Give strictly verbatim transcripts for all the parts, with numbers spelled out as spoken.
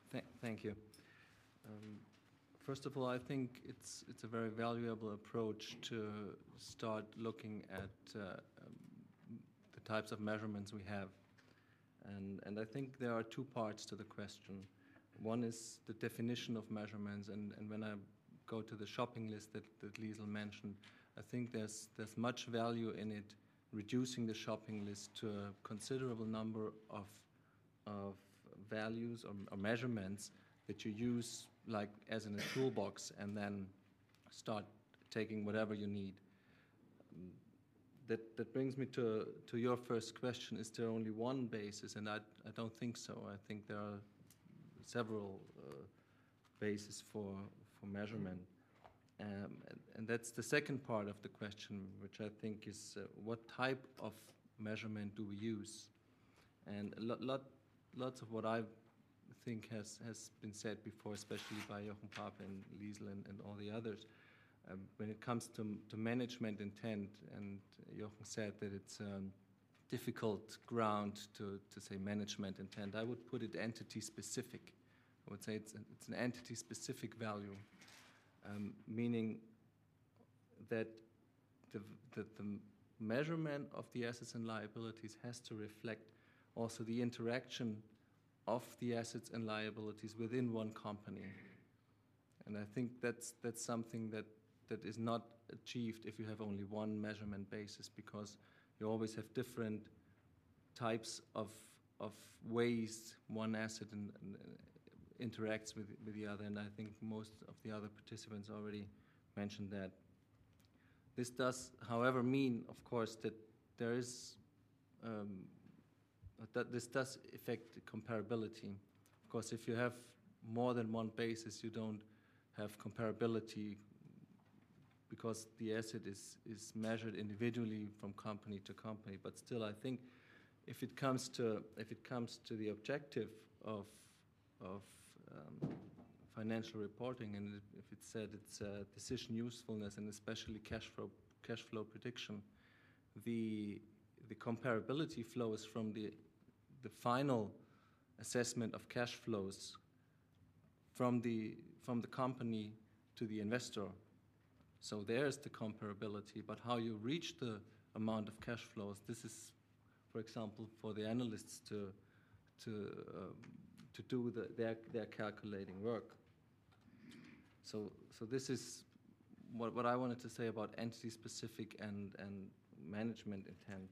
Th thank you. Um, first of all, I think it's it's a very valuable approach to start looking at uh, um, the types of measurements we have, and and I think there are two parts to the question. One is the definition of measurements, and and when I go to the shopping list that that Liesl mentioned, I think there's there's much value in it, reducing the shopping list to a considerable number of of values or, or measurements that you use like as in a toolbox, and then start taking whatever you need. Um, that that brings me to to your first question: is there only one basis? And I I don't think so. I think there are several uh, bases for for measurement. Um, and, and that's the second part of the question, which I think is uh, what type of measurement do we use? And a lot, lot, lots of what I think has, has been said before, especially by Jochen Pape and Liesl and, and all the others, um, when it comes to, to management intent, and Jochen said that it's a difficult ground to, to say management intent, I would put it entity specific. I would say it's, a, it's an entity specific value. Um, meaning that the, the, the measurement of the assets and liabilities has to reflect also the interaction of the assets and liabilities within one company. And I think that's, that's something that, that is not achieved if you have only one measurement basis, because you always have different types of, of ways one asset and, and interacts with, with the other, and I think most of the other participants already mentioned that. This does, however, mean, of course, that there is, um, that this does affect comparability. Of course, if you have more than one basis, you don't have comparability because the asset is, is measured individually from company to company. But still, I think if it comes to, if it comes to the objective of, of Um, financial reporting, and if it said it's uh, decision usefulness and especially cash flow cash flow prediction, the the comparability flows from the the final assessment of cash flows from the from the company to the investor. So there's the comparability, but how you reach the amount of cash flows, this is, for example, for the analysts to to um, to do the, their, their calculating work. So, so this is what, what I wanted to say about entity-specific and, and management intent.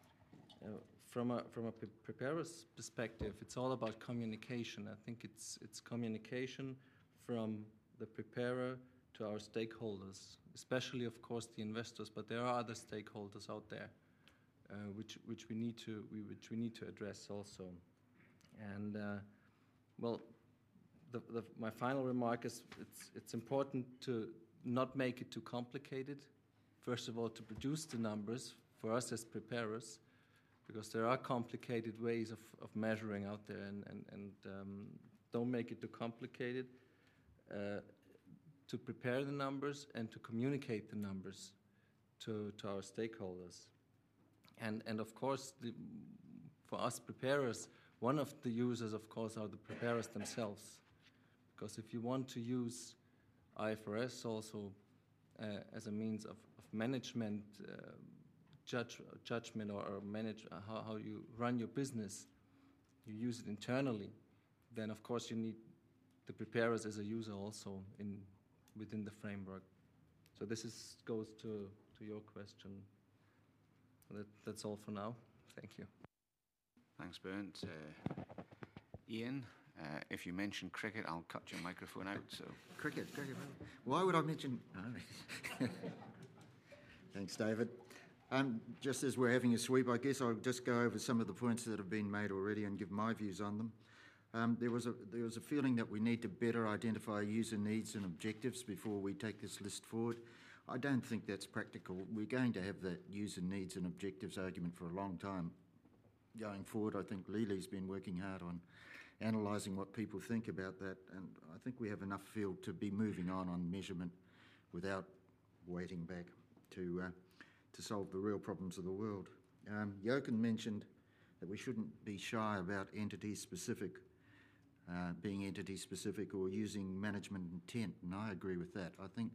Uh, from a, from a pre preparer's perspective, it's all about communication. I think it's, it's communication from the preparer to our stakeholders, especially, of course, the investors, but there are other stakeholders out there uh, which, which, we need to, we, which we need to address also. And uh, well, the, the, my final remark is it's, it's important to not make it too complicated. First of all, to produce the numbers for us as preparers, because there are complicated ways of, of measuring out there, and, and, and um, don't make it too complicated. Uh, to prepare the numbers and to communicate the numbers to, to our stakeholders. And, and of course, the, for us preparers, one of the users, of course, are the preparers themselves. Because if you want to use I F R S also uh, as a means of, of management, uh, judge, judgment or, or manage uh, how, how you run your business, you use it internally, then of course you need the preparers as a user also in, within the framework. So this is, goes to, to your question. That, that's all for now. Thank you. Thanks, Bernd. Uh, Ian, uh, if you mention cricket, I'll cut your microphone out. So cricket, cricket. Why would I mention? Oh. Thanks, David. Um, just as we're having a sweep, I guess I'll just go over some of the points that have been made already and give my views on them. Um, there was a there was a feeling that we need to better identify user needs and objectives before we take this list forward. I don't think that's practical. We're going to have that user needs and objectives argument for a long time. Going forward, I think Lily's been working hard on analysing what people think about that, and I think we have enough field to be moving on on measurement without waiting back to uh, to solve the real problems of the world. Um, Jochen mentioned that we shouldn't be shy about entity-specific uh, being entity-specific or using management intent, and I agree with that. I think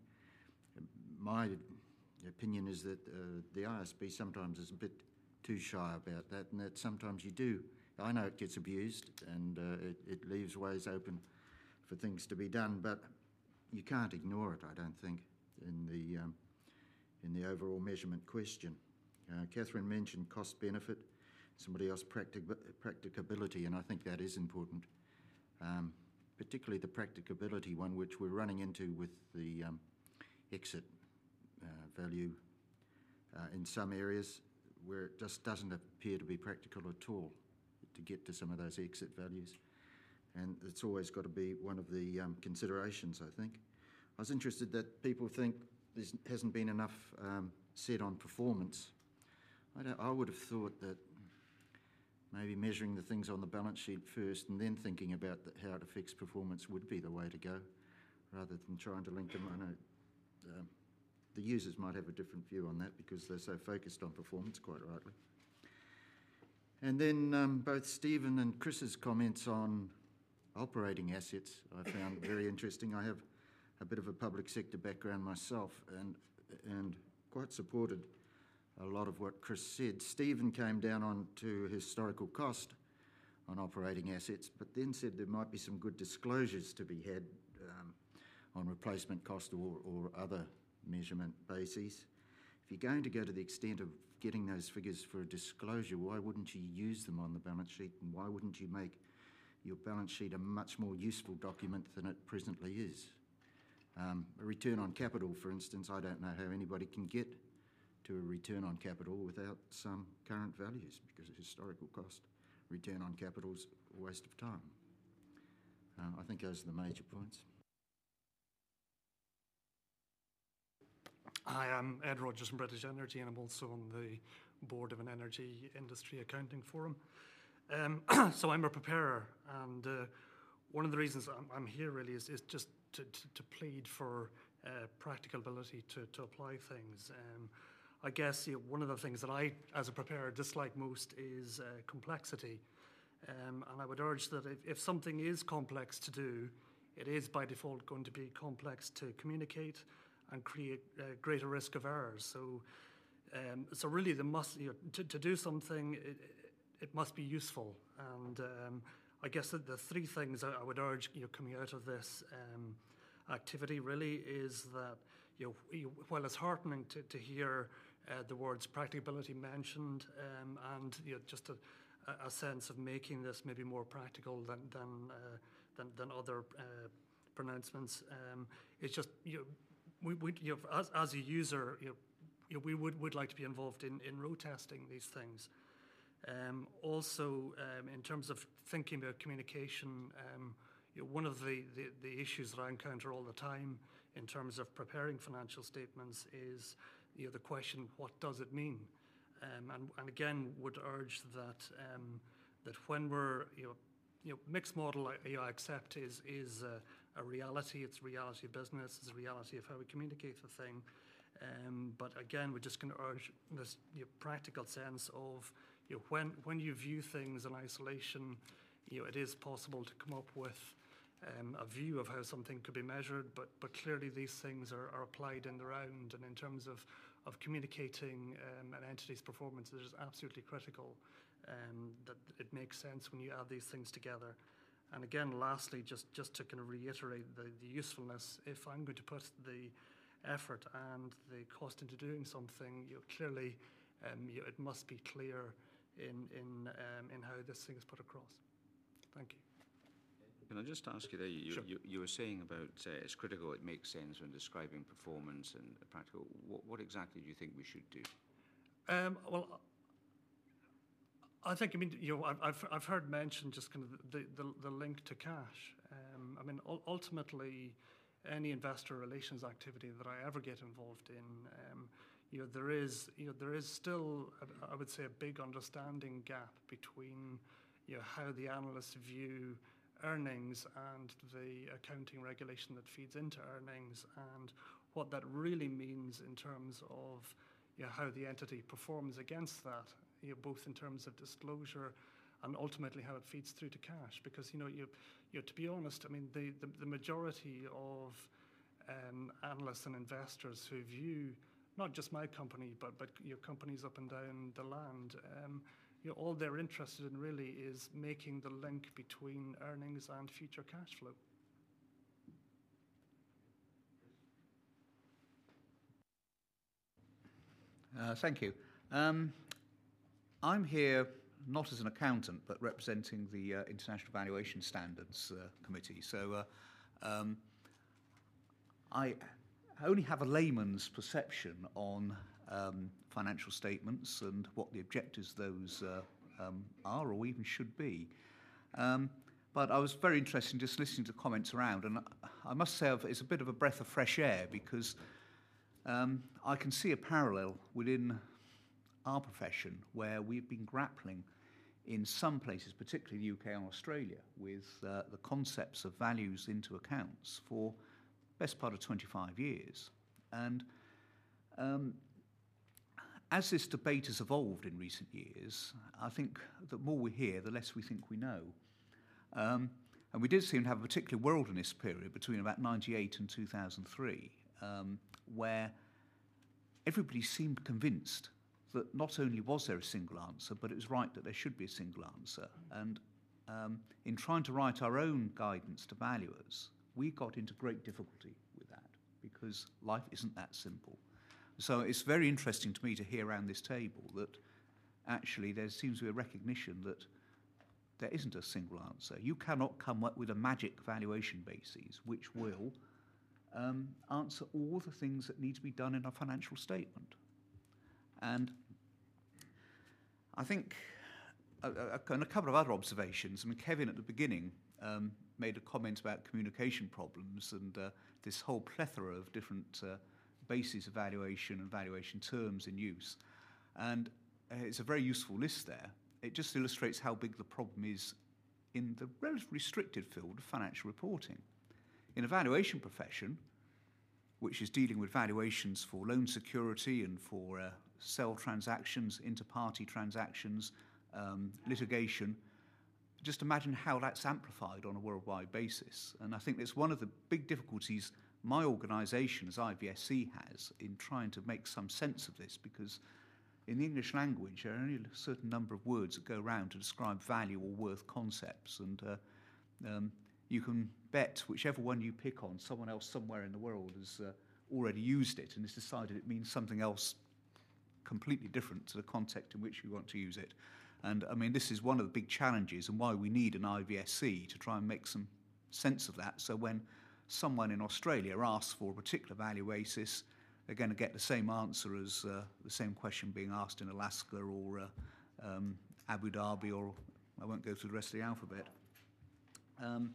my opinion is that uh, the I S B sometimes is a bit too shy about that, and that sometimes you do. I know it gets abused and uh, it, it leaves ways open for things to be done, but you can't ignore it, I don't think, in the, um, in the overall measurement question. Uh, Catherine mentioned cost-benefit, somebody else practic practicability, and I think that is important, um, particularly the practicability one, which we're running into with the um, exit uh, value uh, in some areas where it just doesn't appear to be practical at all to get to some of those exit values. And it's always got to be one of the um, considerations, I think. I was interested that people think there hasn't been enough um, said on performance. I, don't, I would have thought that maybe measuring the things on the balance sheet first and then thinking about the, how it affects performance would be the way to go, rather than trying to link them. I know um, the users might have a different view on that because they're so focused on performance, quite rightly. And then um, both Stephen and Chris's comments on operating assets I found very interesting. I have a bit of a public sector background myself and, and quite supported a lot of what Chris said. Stephen came down on to historical cost on operating assets, but then said there might be some good disclosures to be had um, on replacement cost or, or other measurement bases. If you're going to go to the extent of getting those figures for a disclosure, why wouldn't you use them on the balance sheet, and why wouldn't you make your balance sheet a much more useful document than it presently is? Um, a return on capital, for instance, I don't know how anybody can get to a return on capital without some current values, because of historical cost. Return on capital is a waste of time. Uh, I think those are the major points. Hi, I'm Ed Rogers from British Energy, and I'm also on the board of an energy industry accounting forum. Um, so I'm a preparer, and uh, one of the reasons I'm, I'm here really is, is just to, to, to plead for uh, practical ability to, to apply things. Um, I guess you know, one of the things that I, as a preparer, dislike most is uh, complexity. Um, and I would urge that if, if something is complex to do, it is by default going to be complex to communicate and create a greater risk of errors. So, um, so really, the must you know, to, to do something, it, it must be useful. And um, I guess that the three things I, I would urge you know, coming out of this um, activity really is that you know, you, while it's heartening to, to hear uh, the words practicability mentioned um, and you know, just a, a sense of making this maybe more practical than than uh, than, than other uh, pronouncements, um, it's just you know, we, we you know, as as a user, you know, you know, we would would like to be involved in in road testing these things. Um, also, um, in terms of thinking about communication, um, you know, one of the, the, the issues that I encounter all the time in terms of preparing financial statements is you know, the question, what does it mean? Um, and, and again, would urge that um, that when we're, you know, you know mixed model, I, you know, I accept is, is a, a reality, it's a reality of business, it's a reality of how we communicate the thing. Um, but again, we're just going to urge this you know, practical sense of, you know, when, when you view things in isolation, you know, it is possible to come up with um, a view of how something could be measured, but, but clearly these things are, are applied in the round, and in terms of, of communicating um, an entity's performance, it is absolutely critical um, that it makes sense when you add these things together. And again, lastly, just, just to kind of reiterate the, the usefulness, if I'm going to put the effort and the cost into doing something, you know, clearly um, you know, it must be clear in in um, in how this thing is put across. Thank you. Can I just ask you there, you, Sure. you, you were saying about uh, it's critical, it makes sense when describing performance and practical. What, what exactly do you think we should do? Um, well, I think, I mean, you know, I've, I've, I've heard mentioned just kind of the, the, the link to cash. Um, I mean, ultimately, any investor relations activity that I ever get involved in, um, you know, there is, you know, there is still, I would say, a big understanding gap between, you know, how the analysts view earnings and the accounting regulation that feeds into earnings, and what that really means in terms of, you know, how the entity performs against that, you know, both in terms of disclosure and ultimately how it feeds through to cash. Because, you know, you, you know, to be honest, I mean, the, the, the majority of um, analysts and investors who view not just my company, but, but your companies up and down the land, um, you know, all they're interested in really is making the link between earnings and future cash flow. Uh, thank you. Um, I'm here not as an accountant, but representing the uh, International Valuation Standards uh, Committee. So uh, um, I only have a layman's perception on um, financial statements and what the objectives of those uh, um, are or even should be. Um, but I was very interested in just listening to comments around, and I must say it's a bit of a breath of fresh air, because Um, I can see a parallel within our profession where we've been grappling in some places, particularly the U K and Australia, with uh, the concepts of values into accounts for the best part of twenty-five years. And um, as this debate has evolved in recent years, I think the more we hear, the less we think we know. Um, and we did seem to have a particular world in this period between about ninety-eight and two thousand three, um, where everybody seemed convinced that not only was there a single answer, but it was right that there should be a single answer. And um, in trying to write our own guidance to valuers, we got into great difficulty with that, because life isn't that simple. So it's very interesting to me to hear around this table that actually there seems to be a recognition that there isn't a single answer. You cannot come up with a magic valuation basis which will um, answer all the things that need to be done in a financial statement. And I think, uh, uh, and a couple of other observations. I mean, Kevin at the beginning um, made a comment about communication problems and uh, this whole plethora of different uh, bases of valuation and valuation terms in use. And uh, it's a very useful list there. It just illustrates how big the problem is in the relatively restricted field of financial reporting. In a valuation profession, which is dealing with valuations for loan security and for uh, sell transactions, inter-party transactions, um, litigation, just imagine how that's amplified on a worldwide basis. And I think that's one of the big difficulties my organisation as I V S C has in trying to make some sense of this, because in the English language there are only a certain number of words that go around to describe value or worth concepts, and uh, um, you can bet whichever one you pick on, someone else somewhere in the world has uh, already used it and has decided it means something else completely different to the context in which we want to use it. And I mean, this is one of the big challenges and why we need an I V S C to try and make some sense of that. So when someone in Australia asks for a particular value basis, they're going to get the same answer as uh, the same question being asked in Alaska or uh, um, Abu Dhabi, or I won't go through the rest of the alphabet. Um,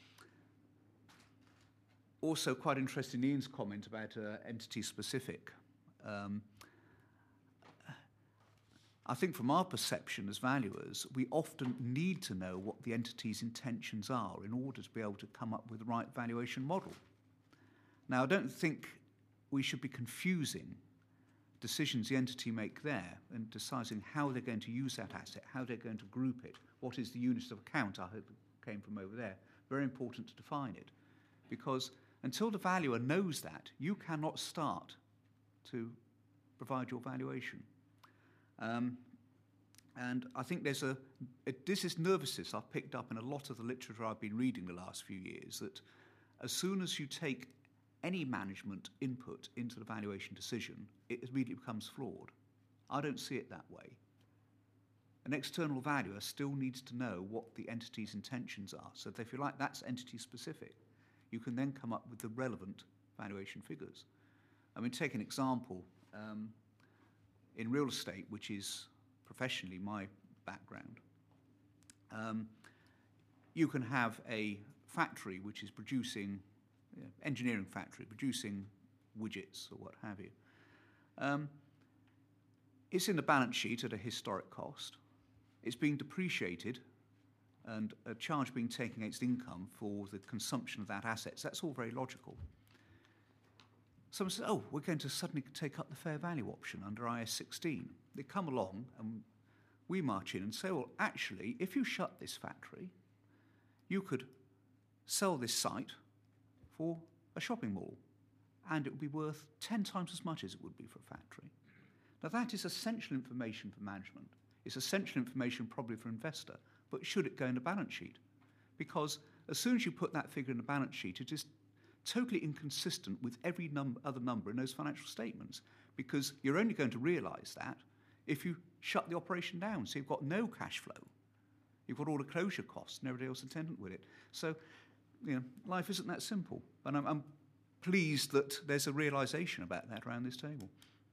also quite interested in Ian's comment about uh, entity-specific. Um, I think from our perception as valuers, we often need to know what the entity's intentions are in order to be able to come up with the right valuation model. Now, I don't think we should be confusing decisions the entity make there and deciding how they're going to use that asset, how they're going to group it, what is the unit of account, I hope it came from over there. Very important to define it, because until the valuer knows that, you cannot start to provide your valuation. Um, and I think there's a, a, this is nervousness I've picked up in a lot of the literature I've been reading the last few years, that as soon as you take any management input into the valuation decision, it immediately becomes flawed. I don't see it that way. An external valuer still needs to know what the entity's intentions are. So if you like, that's entity specific. You can then come up with the relevant valuation figures. I mean, take an example. Um, in real estate, which is professionally my background, um, you can have a factory which is producing, you know, engineering factory, producing widgets or what have you. Um, it's in the balance sheet at a historic cost. It's being depreciated and a charge being taken against income for the consumption of that asset. So that's all very logical. Someone says, oh, we're going to suddenly take up the fair value option under I A S sixteen. They come along and we march in and say, well, actually, if you shut this factory, you could sell this site for a shopping mall, and it would be worth ten times as much as it would be for a factory. Now, that is essential information for management. It's essential information probably for investor, but should it go in a balance sheet? Because as soon as you put that figure in the balance sheet, it is totally inconsistent with every num- other number in those financial statements, because you're only going to realise that if you shut the operation down. So you've got no cash flow. You've got all the closure costs and everything else attendant with it. So, you know, life isn't that simple. And I'm, I'm pleased that there's a realisation about that around this table.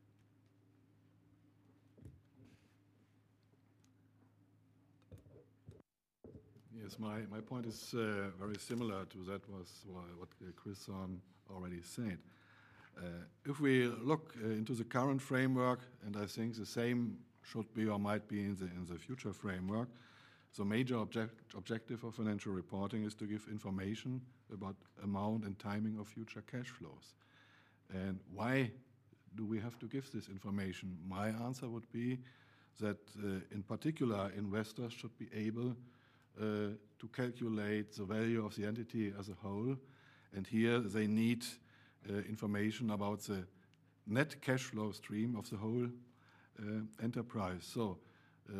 Yes, my, my point is uh, very similar to that was what Chris um, already said. Uh, if we look uh, into the current framework, and I think the same should be or might be in the, in the future framework, the major object, objective of financial reporting is to give information about amount and timing of future cash flows. And why do we have to give this information? My answer would be that uh, in particular investors should be able Uh, to calculate the value of the entity as a whole, and here they need uh, information about the net cash flow stream of the whole uh, enterprise. So uh,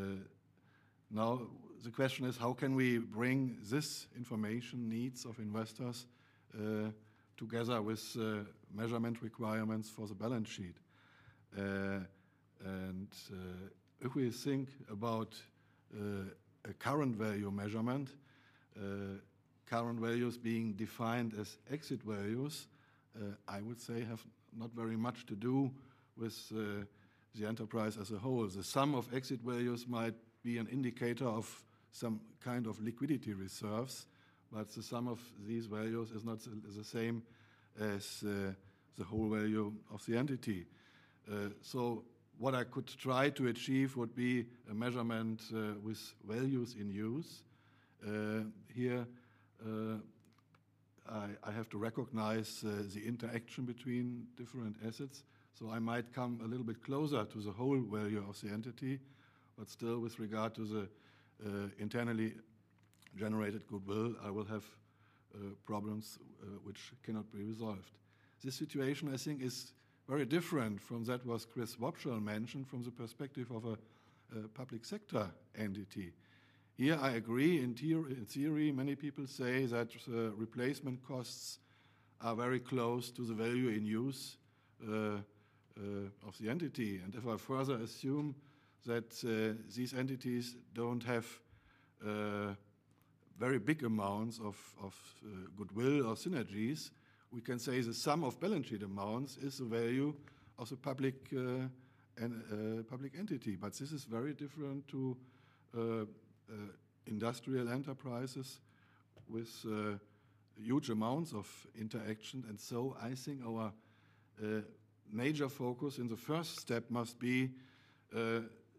now the question is, how can we bring this information needs of investors uh, together with uh, measurement requirements for the balance sheet? Uh, and uh, if we think about uh, a current value measurement, uh, current values being defined as exit values, uh, I would say have not very much to do with uh, the enterprise as a whole. The sum of exit values might be an indicator of some kind of liquidity reserves, but the sum of these values is not the same as uh, the whole value of the entity. Uh, so what I could try to achieve would be a measurement uh, with values in use. Uh, here, uh, I, I have to recognize uh, the interaction between different assets. So I might come a little bit closer to the whole value of the entity, but still with regard to the uh, internally generated goodwill, I will have uh, problems uh, which cannot be resolved. This situation, I think, is very different from that was Chris Wobschall mentioned from the perspective of a, a public sector entity. Here I agree, in, in theory many people say that uh, replacement costs are very close to the value in use uh, uh, of the entity. And if I further assume that uh, these entities don't have uh, very big amounts of, of uh, goodwill or synergies, we can say the sum of balance sheet amounts is the value of the public uh, and uh, public entity. But this is very different to uh, uh, industrial enterprises with uh, huge amounts of interaction. And so I think our uh, major focus in the first step must be uh, uh,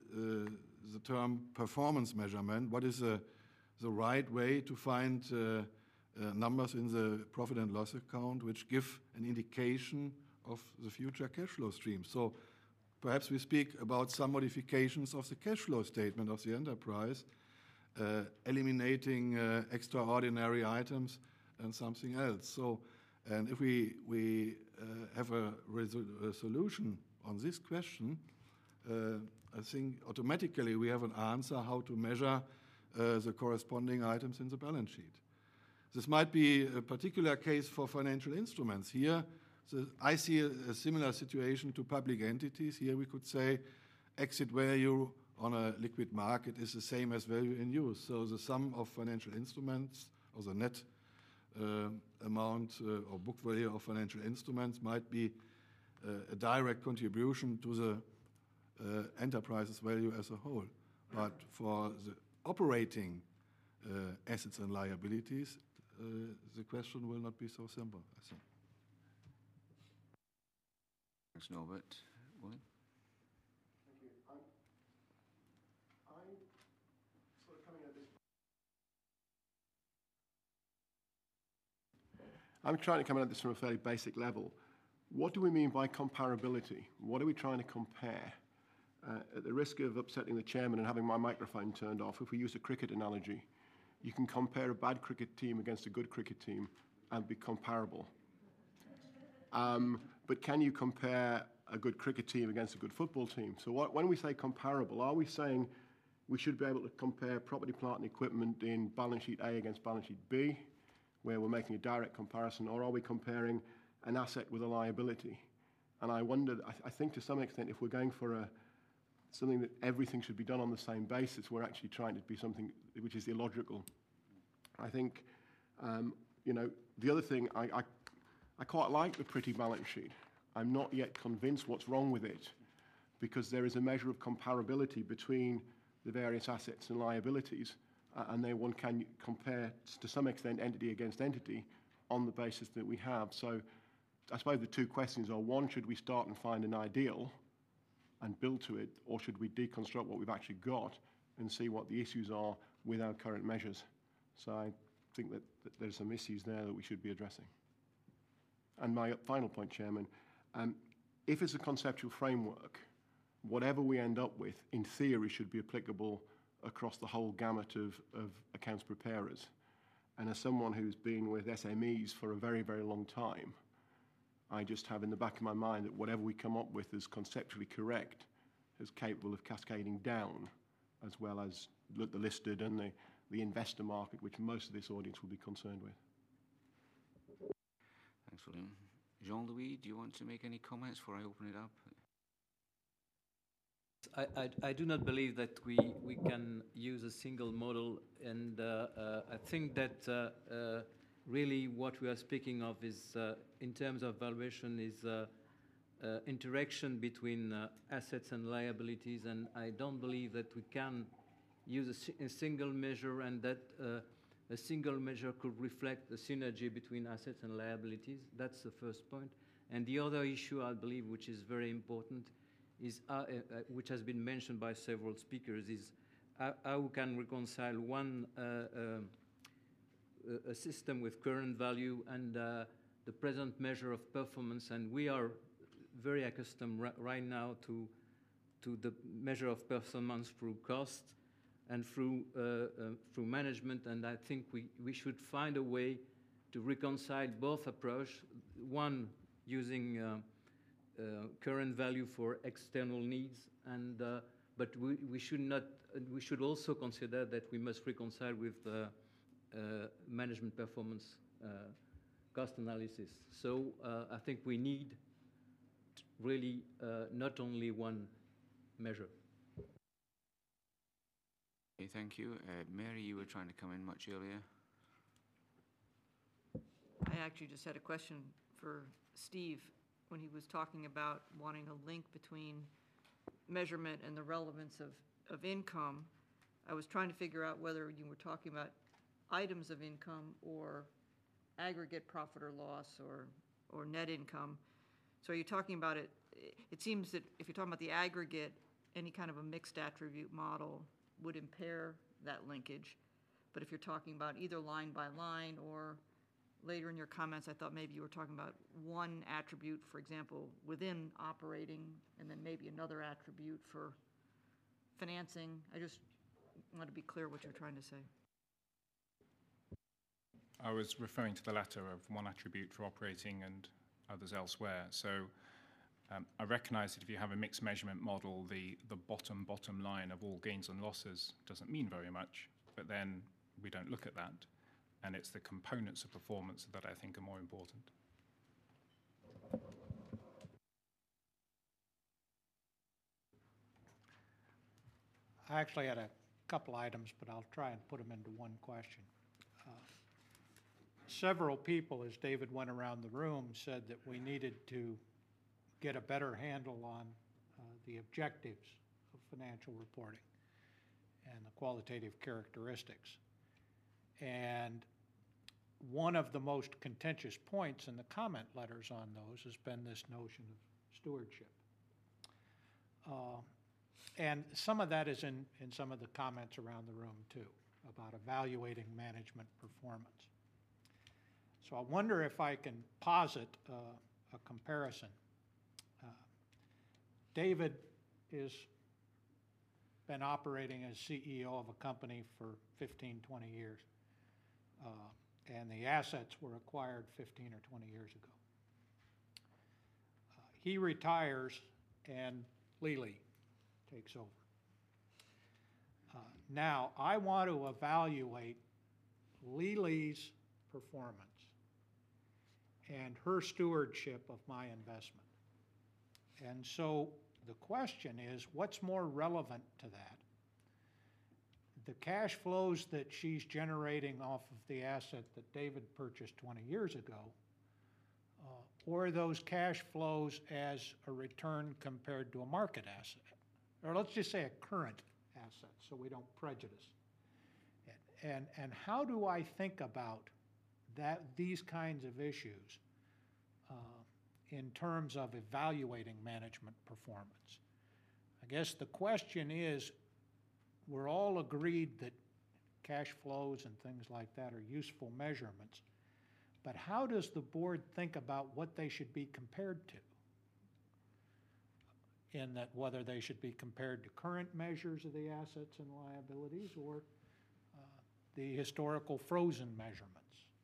the term performance measurement. What is the, the right way to find uh, Uh, numbers in the profit and loss account which give an indication of the future cash flow stream. So perhaps we speak about some modifications of the cash flow statement of the enterprise, uh, eliminating uh, extraordinary items and something else. So, and if we, we uh, have a, resol- a solution on this question, uh, I think automatically we have an answer how to measure uh, the corresponding items in the balance sheet. This might be a particular case for financial instruments. Here, the, I see a, a similar situation to public entities. Here we could say exit value on a liquid market is the same as value in use. So the sum of financial instruments, or the net uh, amount uh, or book value of financial instruments might be uh, a direct contribution to the uh, enterprise's value as a whole. But for the operating uh, assets and liabilities, Uh, the question will not be so simple, I think. Thanks, Norbert. William? Thank you. I'm, I'm sort of coming at this. I'm trying to come at this from a fairly basic level. What do we mean by comparability? What are we trying to compare? Uh, at the risk of upsetting the chairman and having my microphone turned off, if we use a cricket analogy, you can compare a bad cricket team against a good cricket team and be comparable. Um, but can you compare a good cricket team against a good football team? So what, when we say comparable, are we saying we should be able to compare property, plant and equipment in balance sheet A against balance sheet B, where we're making a direct comparison, or are we comparing an asset with a liability? And I wonder, I, I think to some extent, if we're going for a something that everything should be done on the same basis, we're actually trying to be something which is illogical. I think, um, you know, the other thing, I, I, I quite like the pretty balance sheet. I'm not yet convinced what's wrong with it, because there is a measure of comparability between the various assets and liabilities, uh, and then one can compare, to some extent, entity against entity on the basis that we have. So I suppose the two questions are, one, should we start and find an ideal and build to it, or should we deconstruct what we've actually got and see what the issues are with our current measures? So I think that, that there's some issues there that we should be addressing. And my final point, Chairman, um, if it's a conceptual framework, whatever we end up with, in theory, should be applicable across the whole gamut of, of accounts preparers. And as someone who's been with S M Es for a very, very long time, I just have in the back of my mind that whatever we come up with is conceptually correct, is capable of cascading down, as well as the listed and the, the investor market, which most of this audience will be concerned with. Thanks, William. Jean-Louis, do you want to make any comments before I open it up? I, I, I do not believe that we, we can use a single model, and uh, uh, I think that uh, uh, really what we are speaking of is, uh, in terms of valuation, is uh, uh, interaction between uh, assets and liabilities, and I don't believe that we can use a, si a single measure, and that uh, a single measure could reflect the synergy between assets and liabilities. That's the first point. And the other issue, I believe, which is very important, is uh, uh, which has been mentioned by several speakers, is how, how we can reconcile one uh, uh, a system with current value and uh, the present measure of performance. And we are very accustomed right now to, to the measure of performance through cost and through, uh, uh, through management. And I think we, we should find a way to reconcile both approaches, one using uh, uh, current value for external needs, and, uh, but we, we, should not, we should also consider that we must reconcile with uh, Uh, management performance uh, cost analysis. So uh, I think we need really uh, not only one measure. Okay, thank you. Uh, Mary, you were trying to come in much earlier. I actually just had a question for Steve when he was talking about wanting a link between measurement and the relevance of, of income. I was trying to figure out whether you were talking about items of income or aggregate profit or loss or, or net income. So are you talking about it? It seems that if you're talking about the aggregate, any kind of a mixed attribute model would impair that linkage. But if you're talking about either line by line, or later in your comments, I thought maybe you were talking about one attribute, for example, within operating, and then maybe another attribute for financing. I just want to be clear what you're trying to say. I was referring to the latter, of one attribute for operating and others elsewhere. So um, I recognize that if you have a mixed measurement model, the, the bottom, bottom line of all gains and losses doesn't mean very much, but then we don't look at that. And it's the components of performance that I think are more important. I actually had a couple items, but I'll try and put them into one question. Uh, several people, as David went around the room, said that we needed to get a better handle on uh, the objectives of financial reporting and the qualitative characteristics. And one of the most contentious points in the comment letters on those has been this notion of stewardship. Uh, and some of that is in, in some of the comments around the room too, about evaluating management performance. So I wonder if I can posit uh, a comparison. Uh, David is been operating as C E O of a company for fifteen, twenty years. Uh, and the assets were acquired fifteen or twenty years ago. Uh, he retires and Lili takes over. Uh, now, I want to evaluate Lili's performance and her stewardship of my investment. And so the question is, what's more relevant to that? The cash flows that she's generating off of the asset that David purchased twenty years ago, uh, or those cash flows as a return compared to a market asset, or let's just say a current asset, so we don't prejudice. And, and, and how do I think about that, these kinds of issues uh, in terms of evaluating management performance? I guess the question is, we're all agreed that cash flows and things like that are useful measurements, but how does the board think about what they should be compared to? In that whether they should be compared to current measures of the assets and liabilities or uh, the historical frozen measurements.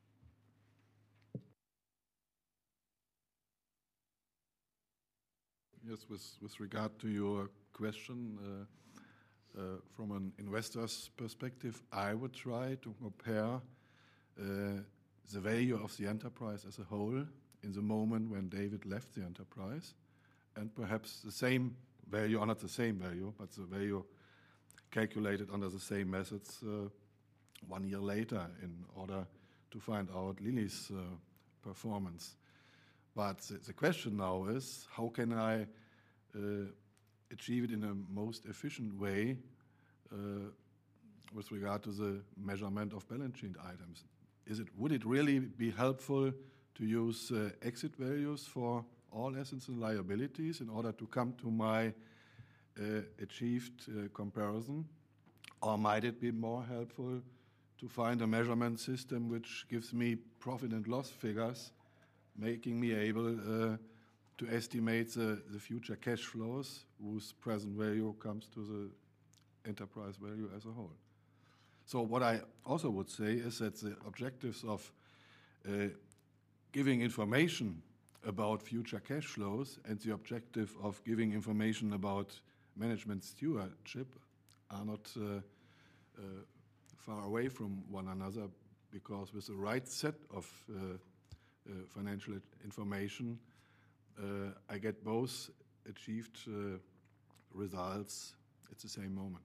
Yes, with, with regard to your question, uh, uh, from an investor's perspective, I would try to compare uh, the value of the enterprise as a whole in the moment when David left the enterprise, and perhaps the same value, or not the same value, but the value calculated under the same methods uh, one year later in order to find out Lili's uh, performance. But the, the question now is, how can I uh, achieve it in a most efficient way uh, with regard to the measurement of balance sheet items? Is it, would it really be helpful to use uh, exit values for all assets and liabilities in order to come to my uh, achieved uh, comparison? Or might it be more helpful to find a measurement system which gives me profit and loss figures, making me able uh, to estimate the, the future cash flows whose present value comes to the enterprise value as a whole? So what I also would say is that the objectives of uh, giving information about future cash flows and the objective of giving information about management stewardship are not uh, uh, far away from one another, because with the right set of uh, uh, financial information, uh, I get both achieved uh, results at the same moment.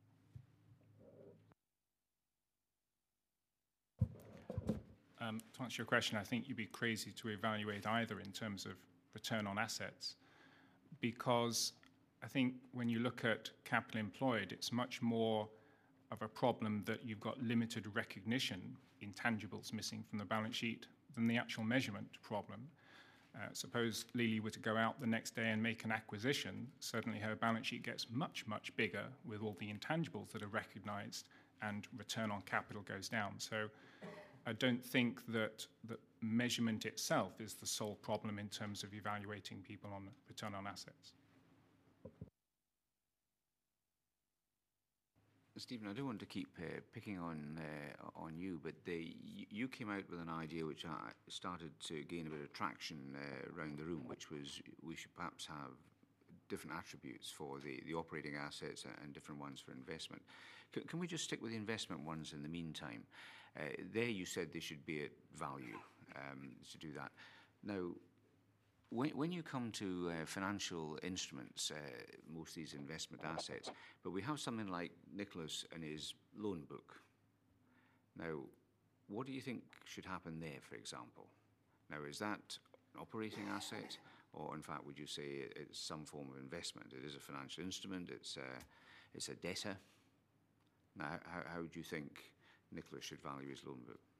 Um, to answer your question, I think you'd be crazy to evaluate either in terms of return on assets, because I think when you look at capital employed, it's much more of a problem that you've got limited recognition, intangibles missing from the balance sheet, than the actual measurement problem. Uh, suppose Lili were to go out the next day and make an acquisition, certainly her balance sheet gets much, much bigger with all the intangibles that are recognized, and return on capital goes down. So I don't think that the measurement itself is the sole problem in terms of evaluating people on return on assets. Stephen, I don't want to keep uh, picking on uh, on you, but the, you came out with an idea which I started to gain a bit of traction uh, around the room, which was we should perhaps have different attributes for the, the operating assets and different ones for investment. C can we just stick with the investment ones in the meantime? Uh, there you said they should be at value um, to do that. Now, when, when you come to uh, financial instruments, uh, most of these investment assets, but we have something like Nicholas and his loan book. Now, what do you think should happen there, for example? Now, is that an operating asset, or in fact, would you say it's some form of investment? It is a financial instrument, it's a, it's a debtor. Now, how, how would you think Nicholas should value his loan book?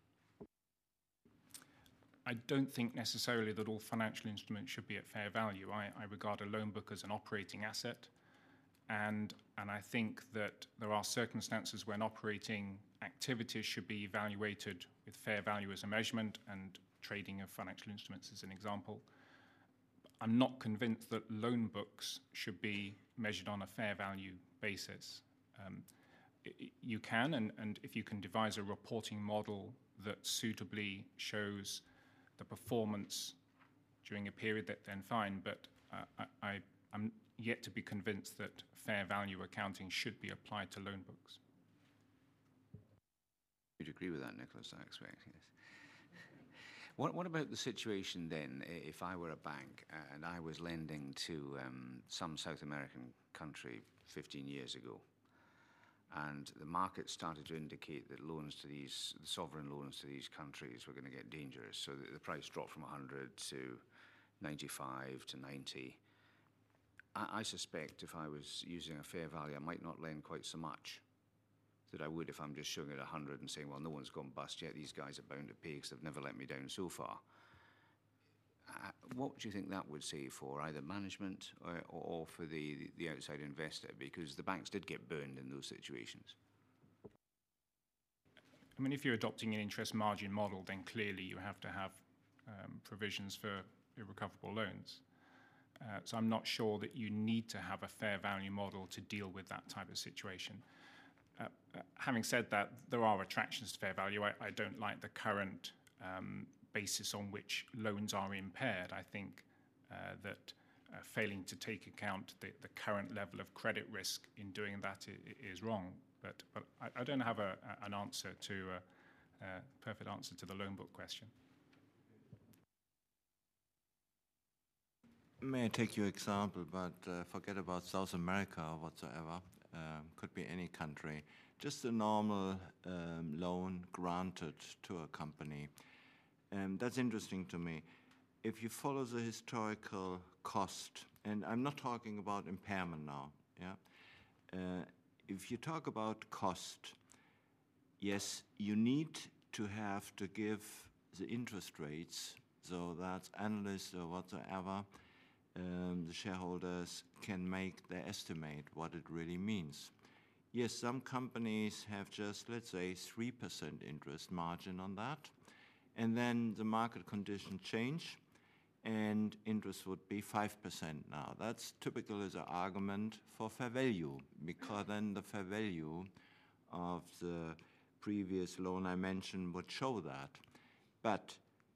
I don't think necessarily that all financial instruments should be at fair value. I, I regard a loan book as an operating asset, and, and I think that there are circumstances when operating activities should be evaluated with fair value as a measurement, and trading of financial instruments is an example. I'm not convinced that loan books should be measured on a fair value basis. Um, i- i- you can, and, and if you can devise a reporting model that suitably shows the performance during a period, that then fine, but uh, I, I, I'm yet to be convinced that fair value accounting should be applied to loan books. You'd agree with that, Nicholas, I expect, yes. What, what about the situation then, if I were a bank and I was lending to um, some South American country fifteen years ago, and the market started to indicate that loans to these, the sovereign loans to these countries were going to get dangerous, so that the price dropped from one hundred to ninety-five to ninety. I, I suspect if I was using a fair value, I might not lend quite so much that I would if I'm just showing it one hundred and saying, well, no one's gone bust yet, these guys are bound to pay because they've never let me down so far. Uh, what do you think that would say for either management or, or for the, the outside investor? Because the banks did get burned in those situations. I mean, if you're adopting an interest margin model, then clearly you have to have um, provisions for irrecoverable loans. Uh, so I'm not sure that you need to have a fair value model to deal with that type of situation. Uh, uh, having said that, there are attractions to fair value. I, I don't like the current um, basis on which loans are impaired. I think uh, that uh, failing to take account the, the current level of credit risk in doing that i- is wrong. But, but I, I don't have a, a, an answer to a, a perfect answer to the loan book question. May I take your example, but uh, forget about South America or whatsoever. Um, could be any country. Just a normal um, loan granted to a company. Um, that's interesting to me. If you follow the historical cost, and I'm not talking about impairment now, yeah. Uh, if you talk about cost, yes, you need to have to give the interest rates, so that analysts or whatsoever, um, the shareholders can make their estimate what it really means. Yes, some companies have just, let's say, three percent interest margin on that, and then the market conditions change, and interest would be five percent now. That's typical as an argument for fair value, because then the fair value of the previous loan I mentioned would show that. But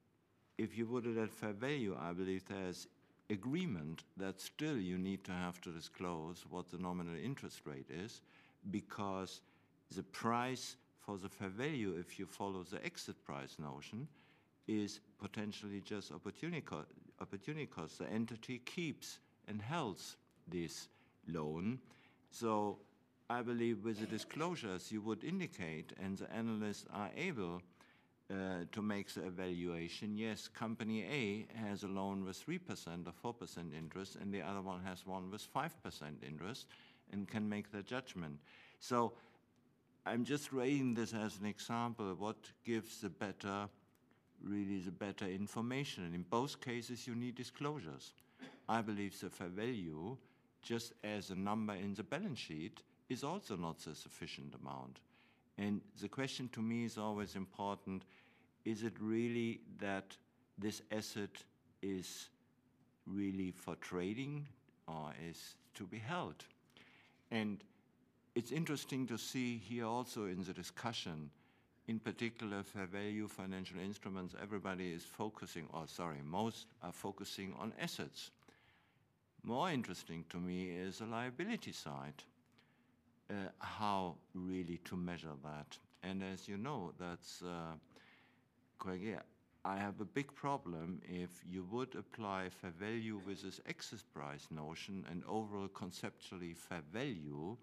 if you put it at fair value, I believe there's agreement that still you need to have to disclose what the nominal interest rate is, because the price for the fair value, if you follow the exit price notion, is potentially just opportunity, co opportunity cost. The entity keeps and holds this loan. So I believe with the disclosures you would indicate, and the analysts are able Uh, to make the evaluation, yes, company A has a loan with three percent or four percent interest, and the other one has one with five percent interest, and can make their judgment. So I'm just raising this as an example, what gives the better, really the better information. And in both cases, you need disclosures. I believe the fair value, just as a number in the balance sheet, is also not the sufficient amount. And the question to me is always important, is it really that this asset is really for trading or is to be held? And it's interesting to see here also in the discussion, in particular fair value financial instruments, everybody is focusing, or sorry, most are focusing on assets. More interesting to me is the liability side. Uh, how really to measure that. And as you know, that's uh, quite, yeah, I have a big problem if you would apply fair value with this exit price notion and overall conceptually fair value,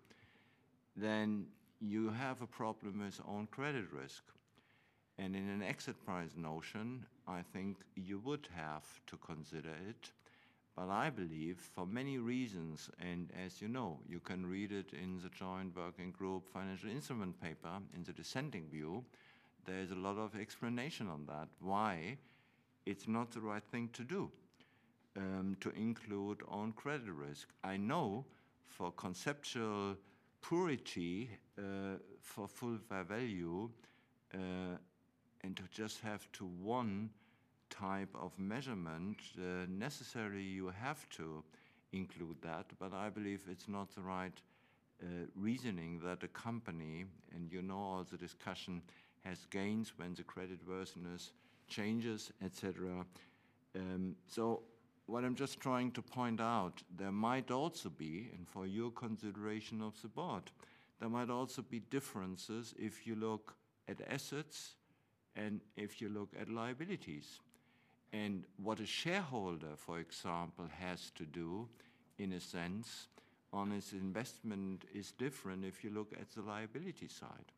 then you have a problem with own credit risk. And in an exit price notion, I think you would have to consider it. But I believe for many reasons, and as you know, you can read it in the Joint Working Group Financial Instrument paper, in the dissenting view, there's a lot of explanation on that, why it's not the right thing to do, um, to include own credit risk. I know for conceptual purity, uh, for full fair value, uh, and to just have to one type of measurement, uh, necessarily you have to include that, but I believe it's not the right uh, reasoning that a company, and you know all the discussion, has gains when the creditworthiness changes, et cetera. Um, so what I'm just trying to point out, there might also be, and for your consideration of the board, there might also be differences if you look at assets and if you look at liabilities. And what a shareholder, for example, has to do, in a sense, on his investment is different if you look at the liability side.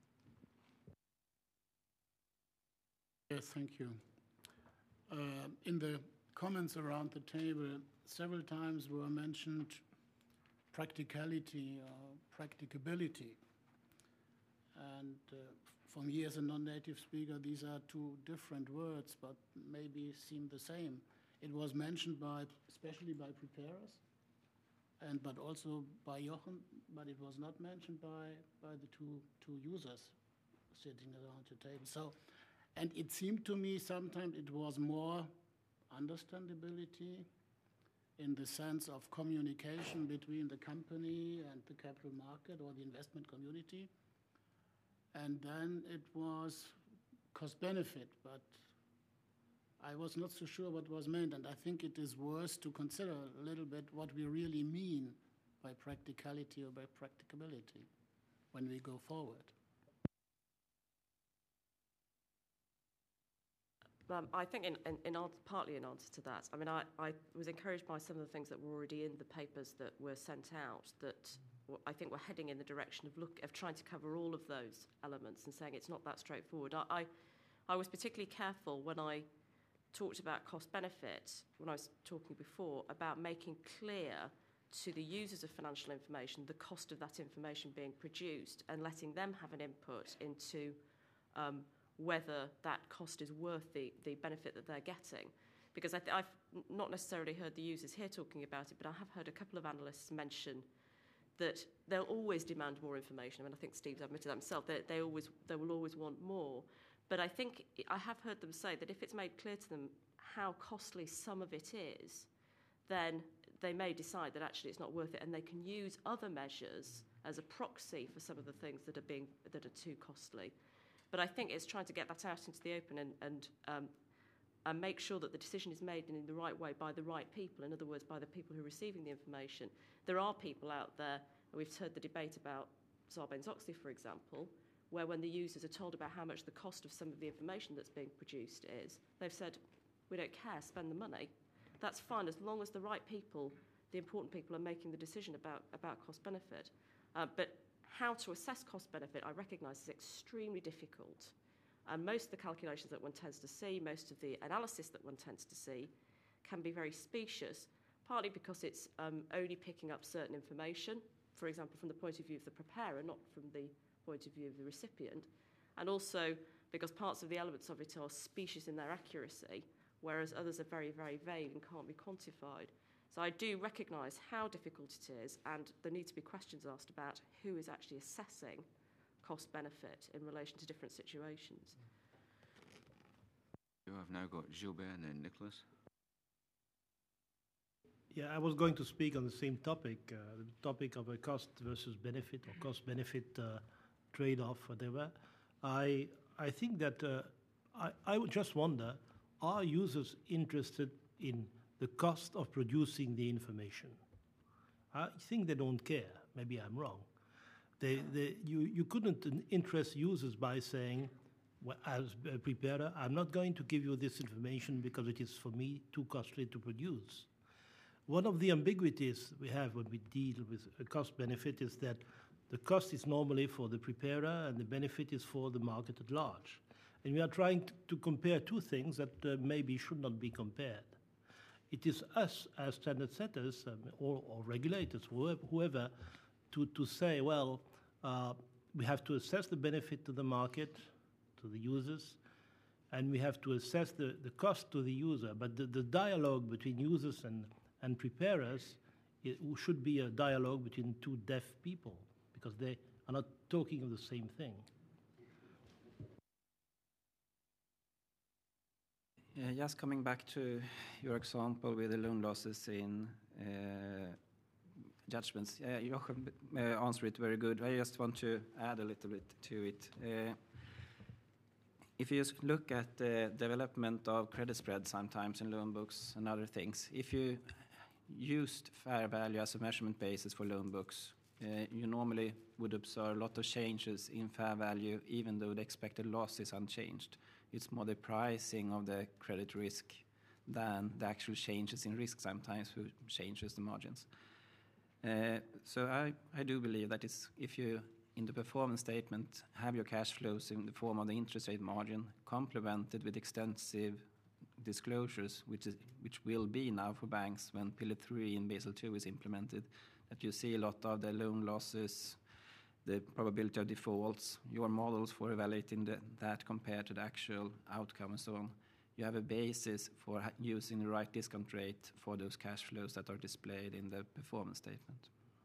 Yes, thank you. Uh, in the comments around the table, several times were mentioned practicality or practicability. And uh, for me as a non-native speaker, these are two different words, but maybe seem the same. It was mentioned by, especially by preparers, and but also by Jochen, but it was not mentioned by, by the two, two users sitting around the table. So, and it seemed to me sometimes it was more understandability in the sense of communication between the company and the capital market or the investment community. And then it was cost-benefit, but I was not so sure what was meant, and I think it is worth to consider a little bit what we really mean by practicality or by practicability when we go forward. Um, I think in, in, in answer, partly in answer to that, I mean, I, I was encouraged by some of the things that were already in the papers that were sent out that I think we're heading in the direction of look of trying to cover all of those elements and saying it's not that straightforward. I, I, I was particularly careful when I talked about cost benefit, when I was talking before, about making clear to the users of financial information the cost of that information being produced and letting them have an input into um, whether that cost is worth the, the benefit that they're getting. Because I th- I've not necessarily heard the users here talking about it, but I have heard a couple of analysts mention that they'll always demand more information. I mean, I think Steve's admitted that himself. They, they, always, they will always want more. But I think I have heard them say that if it's made clear to them how costly some of it is, then they may decide that actually it's not worth it, and they can use other measures as a proxy for some of the things that are being that are too costly. But I think it's trying to get that out into the open and, and, um, and make sure that the decision is made in the right way by the right people, in other words, by the people who are receiving the information. There are people out there, and we've heard the debate about Sarbanes-Oxley, for example, where when the users are told about how much the cost of some of the information that's being produced is, they've said, we don't care, spend the money. That's fine, as long as the right people, the important people, are making the decision about, about cost-benefit. Uh, but how to assess cost-benefit, I recognise, is extremely difficult. And most of the calculations that one tends to see, most of the analysis that one tends to see, can be very specious, partly because it's um, only picking up certain information, for example, from the point of view of the preparer, not from the point of view of the recipient, and also because parts of the elements of it are specious in their accuracy, whereas others are very, very vague and can't be quantified. So I do recognise how difficult it is, and there need to be questions asked about who is actually assessing cost-benefit in relation to different situations. You have now got Gilbert and then Nicholas. Yeah, I was going to speak on the same topic, uh, the topic of a cost versus benefit or cost-benefit uh, trade-off, whatever. I I think that uh, I, I would just wonder, are users interested in the cost of producing the information? I think they don't care. Maybe I'm wrong. They, they, you, you couldn't interest users by saying, well, as a preparer, I'm not going to give you this information because it is for me too costly to produce. One of the ambiguities we have when we deal with a cost benefit is that the cost is normally for the preparer and the benefit is for the market at large. And we are trying to, to compare two things that uh, maybe should not be compared. It is us as standard setters um, or, or regulators, whoever, whoever to, to say, well, uh, we have to assess the benefit to the market, to the users, and we have to assess the, the cost to the user. But the, the dialogue between users and, and preparers it should be a dialogue between two deaf people, because they are not talking of the same thing. Yeah, just coming back to your example with the loan losses in uh, judgments. Uh, Jochen uh, answered it very good. I just want to add a little bit to it. Uh, if you just look at the development of credit spread sometimes in loan books and other things, if you used fair value as a measurement basis for loan books, uh, you normally would observe a lot of changes in fair value even though the expected loss is unchanged. It's more the pricing of the credit risk than the actual changes in risk sometimes who changes the margins. Uh, so I, I do believe that it's, if you, in the performance statement, have your cash flows in the form of the interest rate margin complemented with extensive disclosures, which, is, which will be now for banks when Pillar three in Basel two is implemented, that you see a lot of the loan losses, the probability of defaults, your models for evaluating the, that compared to the actual outcome and so on. You have a basis for using the right discount rate for those cash flows that are displayed in the performance statement.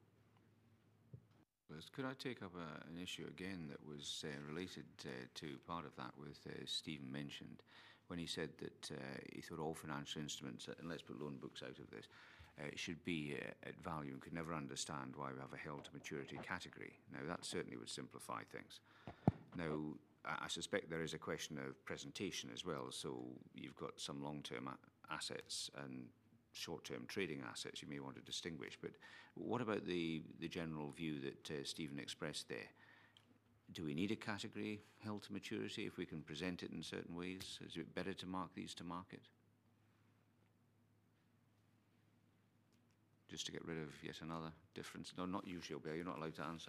Could I take up a, an issue again that was uh, related uh, to part of that with uh, Stephen mentioned when he said that uh, he thought all financial instruments, and let's put loan books out of this, uh, should be uh, at value and could never understand why we have a held to maturity category. Now that certainly would simplify things. Now I suspect there is a question of presentation as well, so you've got some long-term assets and short-term trading assets you may want to distinguish, but what about the, the general view that uh, Stephen expressed there? Do we need a category held to maturity if we can present it in certain ways? Is it better to mark these to market? Just to get rid of yet another difference? No, not you, Gilbert, you're not allowed to answer.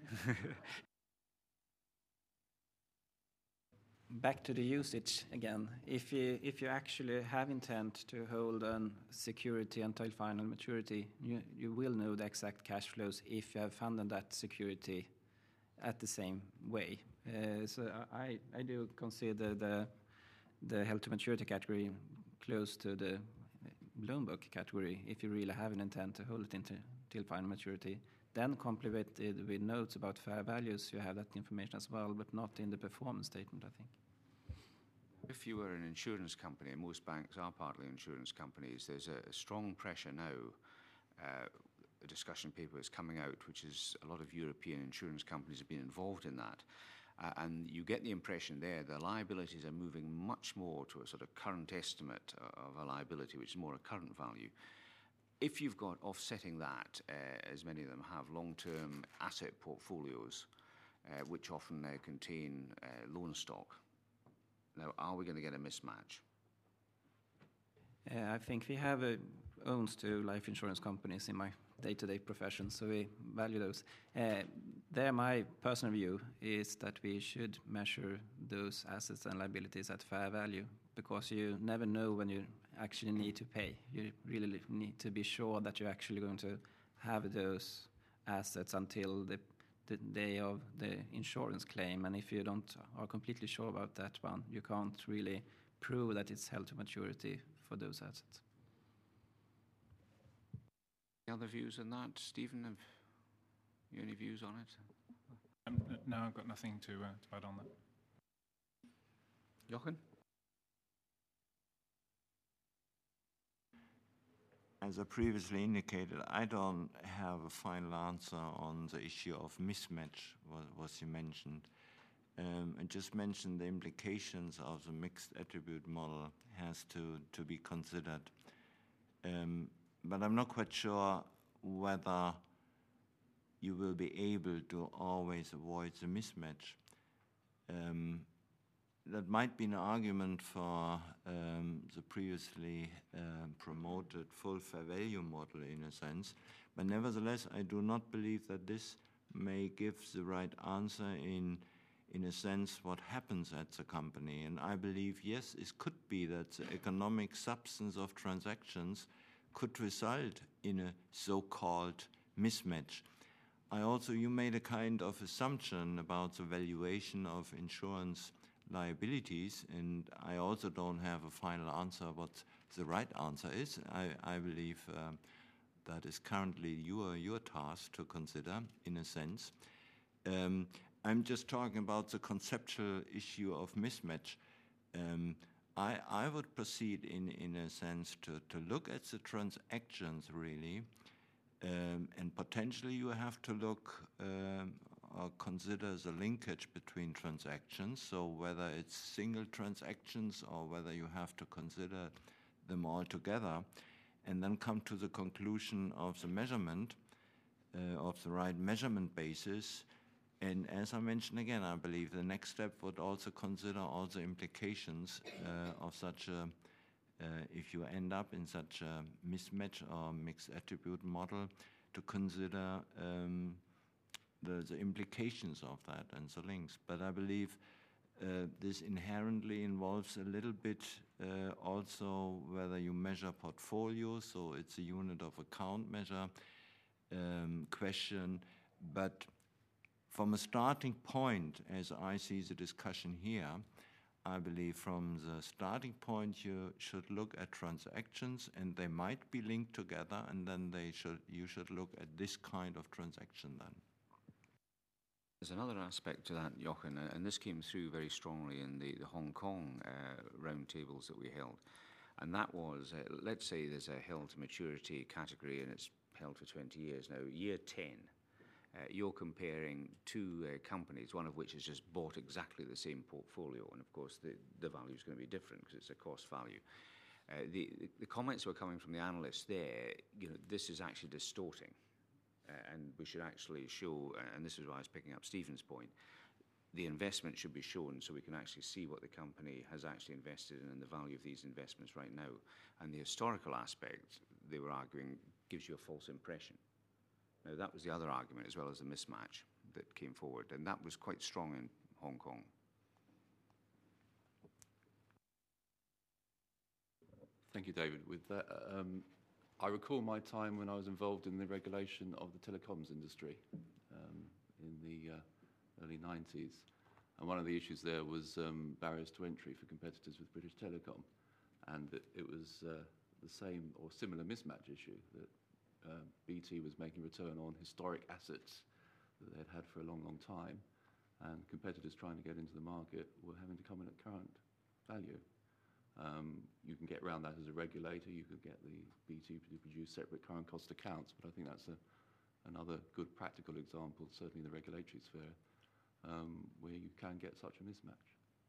Back to the usage again. If you if you actually have intent to hold a security until final maturity, you, you will know the exact cash flows if you have funded that security at the same way. Uh, so I, I do consider the the held to maturity category close to the loan book category if you really have an intent to hold it until till final maturity. Then complemented with notes about fair values, you have that information as well, but not in the performance statement, I think. If you were an insurance company, and most banks are partly insurance companies, there's a, a strong pressure now. Uh, a discussion paper is coming out, which is a lot of European insurance companies have been involved in that. Uh, and you get the impression there the liabilities are moving much more to a sort of current estimate of a liability, which is more a current value. If you've got offsetting that, uh, as many of them have, long-term asset portfolios, uh, which often uh, contain uh, loan stock, now are we going to get a mismatch? Uh, I think we have uh, owns to life insurance companies in my day-to-day profession, so we value those. Uh, there, my personal view is that we should measure those assets and liabilities at fair value, because you never know when you actually need to pay. You really need to be sure that you're actually going to have those assets until the, the day of the insurance claim. And if you don't are completely sure about that one, you can't really prove that it's held to maturity for those assets. Any other views on that? Stephen, have you any views on it? Um, no, I've got nothing to, uh, to add on that. Jochen? As I previously indicated, I don't have a final answer on the issue of mismatch, what was you mentioned. Um, I just mentioned the implications of the mixed attribute model has to, to be considered. Um, but I'm not quite sure whether you will be able to always avoid the mismatch. Um, That might be an argument for um, the previously um, promoted full fair value model in a sense, but nevertheless I do not believe that this may give the right answer in, in a sense what happens at the company. And I believe, yes, it could be that the economic substance of transactions could result in a so-called mismatch. I also, you made a kind of assumption about the valuation of insurance liabilities, and I also don't have a final answer what the right answer is. I, I believe um, that is currently your, your task to consider, in a sense. Um, I'm just talking about the conceptual issue of mismatch. Um, I, I would proceed in, in a sense to, to look at the transactions really Um, and potentially you have to look um, or consider the linkage between transactions, so whether it's single transactions or whether you have to consider them all together, and then come to the conclusion of the measurement, uh, of the right measurement basis. And as I mentioned again, I believe the next step would also consider all the implications uh, of such a Uh, if you end up in such a mismatch or mixed attribute model, to consider um, the, the implications of that and the links. But I believe uh, this inherently involves a little bit uh, also whether you measure portfolio, so it's a unit of account measure um, question. But from a starting point, as I see the discussion here, I believe from the starting point you should look at transactions, and they might be linked together, and then they should you should look at this kind of transaction then. There's another aspect to that, Jochen, and this came through very strongly in the, the Hong Kong uh, roundtables that we held. And that was, uh, let's say there's a held to maturity category and it's held for twenty years now. Year ten, uh, you're comparing two uh, companies, one of which has just bought exactly the same portfolio. And of course, the, the value is going to be different because it's a cost value. Uh, the, the, the comments were coming from the analysts there, you know, this is actually distorting. Uh, and we should actually show, uh, and this is why I was picking up Stephen's point, the investment should be shown so we can actually see what the company has actually invested in and the value of these investments right now. And the historical aspect, they were arguing, gives you a false impression. Now, that was the other argument, as well as the mismatch that came forward, and that was quite strong in Hong Kong. Thank you, David. With that, um, I recall my time when I was involved in the regulation of the telecoms industry um, in the uh, early nineties. And one of the issues there was um, barriers to entry for competitors with British Telecom. And it, it was uh, the same or similar mismatch issue that uh, B T was making return on historic assets that they'd had for a long, long time. And competitors trying to get into the market were having to come in at current value. Um, you can get around that as a regulator. You could get the B T to produce separate current cost accounts, but I think that's a, another good practical example, certainly in the regulatory sphere, um, where you can get such a mismatch.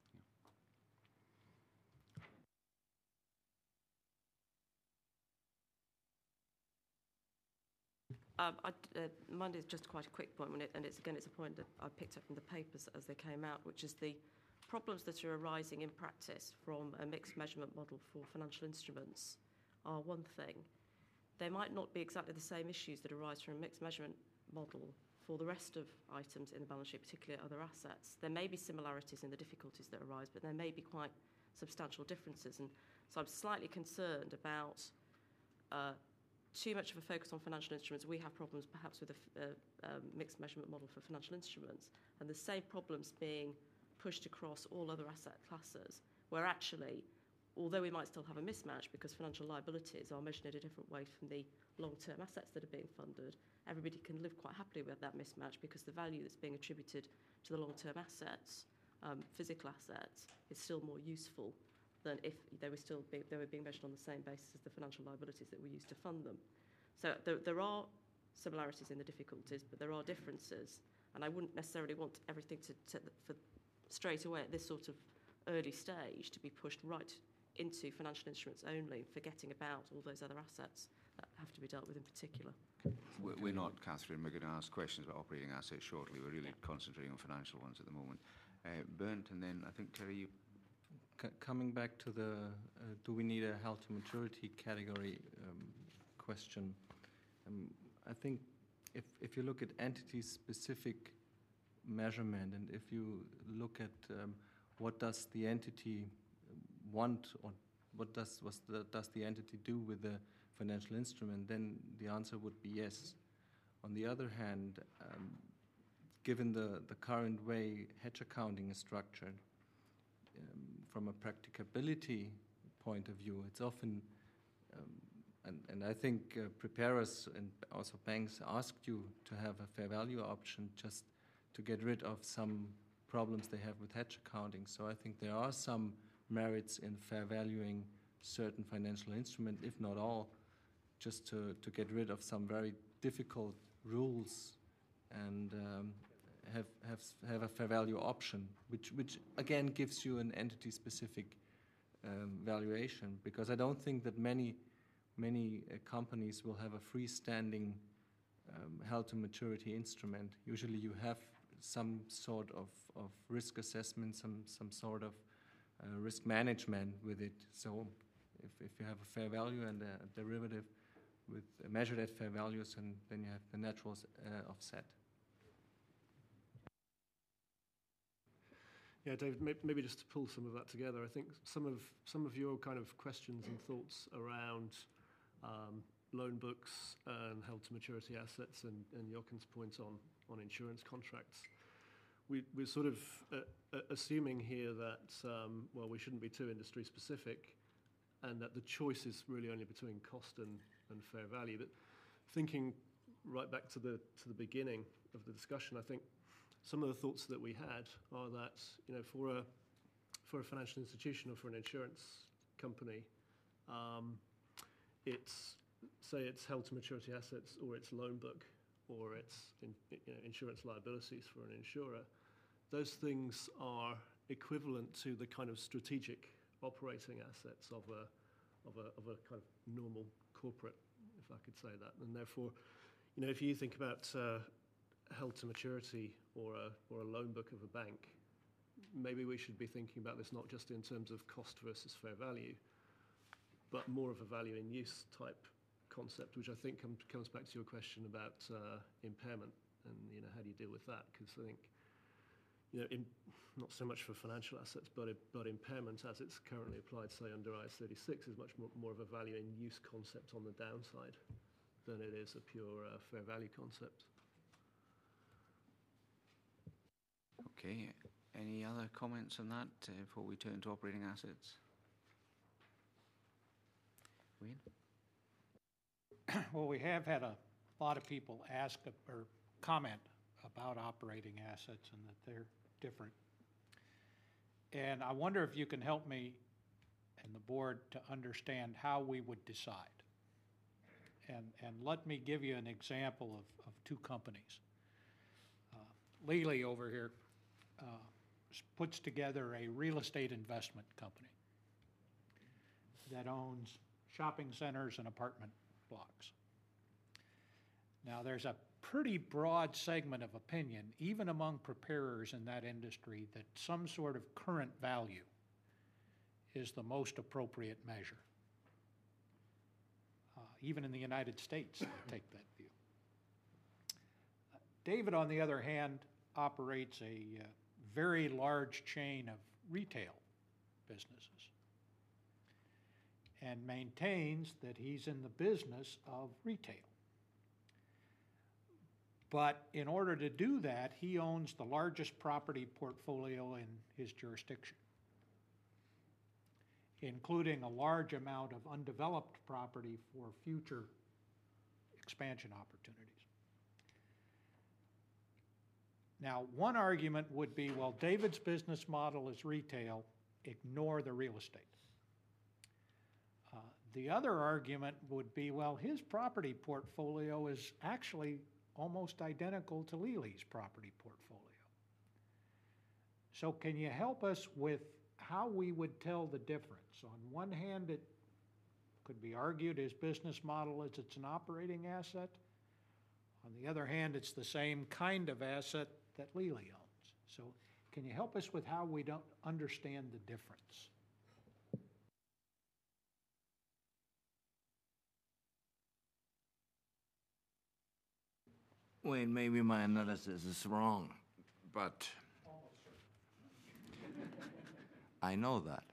Yeah. Um, I, uh, mine is just quite a quick point, it, and it's again it's a point that I picked up from the papers as they came out, which is the problems that are arising in practice from a mixed measurement model for financial instruments are one thing. They might not be exactly the same issues that arise from a mixed measurement model for the rest of items in the balance sheet, particularly other assets. There may be similarities in the difficulties that arise, but there may be quite substantial differences. And so I'm slightly concerned about uh, too much of a focus on financial instruments. We have problems perhaps with a uh, um, mixed measurement model for financial instruments, and the same problems being pushed across all other asset classes, where actually, although we might still have a mismatch because financial liabilities are measured in a different way from the long-term assets that are being funded, everybody can live quite happily with that mismatch because the value that's being attributed to the long-term assets, um, physical assets, is still more useful than if they were still be, they were being measured on the same basis as the financial liabilities that were used to fund them. So there, there are similarities in the difficulties, but there are differences, and I wouldn't necessarily want everything to, to for straight away at this sort of early stage to be pushed right into financial instruments only, forgetting about all those other assets that have to be dealt with in particular. We're not, Catherine, we're going to ask questions about operating assets shortly. We're really concentrating on financial ones at the moment. Uh, Bernd, and then I think, Terry, you... C coming back to the, uh, do we need a held to maturity category um, question, um, I think if, if you look at entity-specific measurement, and if you look at um, what does the entity want, or what does what the, does the entity do with the financial instrument, then the answer would be yes. On the other hand, um, given the, the current way hedge accounting is structured, um, from a practicability point of view, it's often, um, and, and I think uh, preparers and also banks asked you to have a fair value option just to get rid of some problems they have with hedge accounting. So I think there are some merits in fair valuing certain financial instrument, if not all, just to, to get rid of some very difficult rules and um, have, have, have a fair value option, which, which again gives you an entity-specific um, valuation, because I don't think that many, many uh, companies will have a freestanding um, held-to-maturity instrument. Usually you have some sort of, of risk assessment, some, some sort of uh, risk management with it. So if, if you have a fair value and a, a derivative with uh, measured at fair values, and then you have the natural uh, offset. Yeah, David, may- maybe just to pull some of that together, I think some of some of your kind of questions and thoughts around um, loan books and held-to-maturity assets, and, and Jochen's point on, on insurance contracts, we, we're sort of uh, uh, assuming here that, um, well, we shouldn't be too industry-specific, and that the choice is really only between cost and, and fair value. But thinking right back to the to the beginning of the discussion, I think some of the thoughts that we had are that, you know, for a for a financial institution or for an insurance company, um, it's say it's held to maturity assets, or it's loan book, or it's in, you know, insurance liabilities for an insurer. Those things are equivalent to the kind of strategic operating assets of a of a of a kind of normal corporate, if I could say that. And therefore, you know, if you think about uh, held to maturity or a or a loan book of a bank, maybe we should be thinking about this not just in terms of cost versus fair value, but more of a value in use type concept, which I think com- comes back to your question about uh, impairment and, you know, how do you deal with that? Because I think, you know, in, not so much for financial assets, but it, but impairment as it's currently applied, say under I A S thirty-six, is much more, more of a value in use concept on the downside than it is a pure uh, fair value concept. Okay. Any other comments on that uh, before we turn to operating assets? Wayne? Well, we have had a lot of people ask or comment about operating assets and that they're different. And I wonder if you can help me and the board to understand how we would decide. And, and let me give you an example of, of two companies. Uh, Lely over here uh, puts together a real estate investment company that owns shopping centers and apartment blocks. Now, there's a pretty broad segment of opinion, even among preparers in that industry, that some sort of current value is the most appropriate measure. Uh, even in the United States, they take that view. Uh, David, on the other hand, operates a uh, very large chain of retail businesses and maintains that he's in the business of retail. But in order to do that, he owns the largest property portfolio in his jurisdiction, including a large amount of undeveloped property for future expansion opportunities. Now, one argument would be, well, David's business model is retail, ignore the real estate. Uh, the other argument would be, well, his property portfolio is actually almost identical to Lely's property portfolio. So can you help us with how we would tell the difference? On one hand, it could be argued his business model is it's an operating asset. On the other hand, it's the same kind of asset that Lely owns. So can you help us with how we don't understand the difference? Well, maybe my analysis is wrong, but I know that.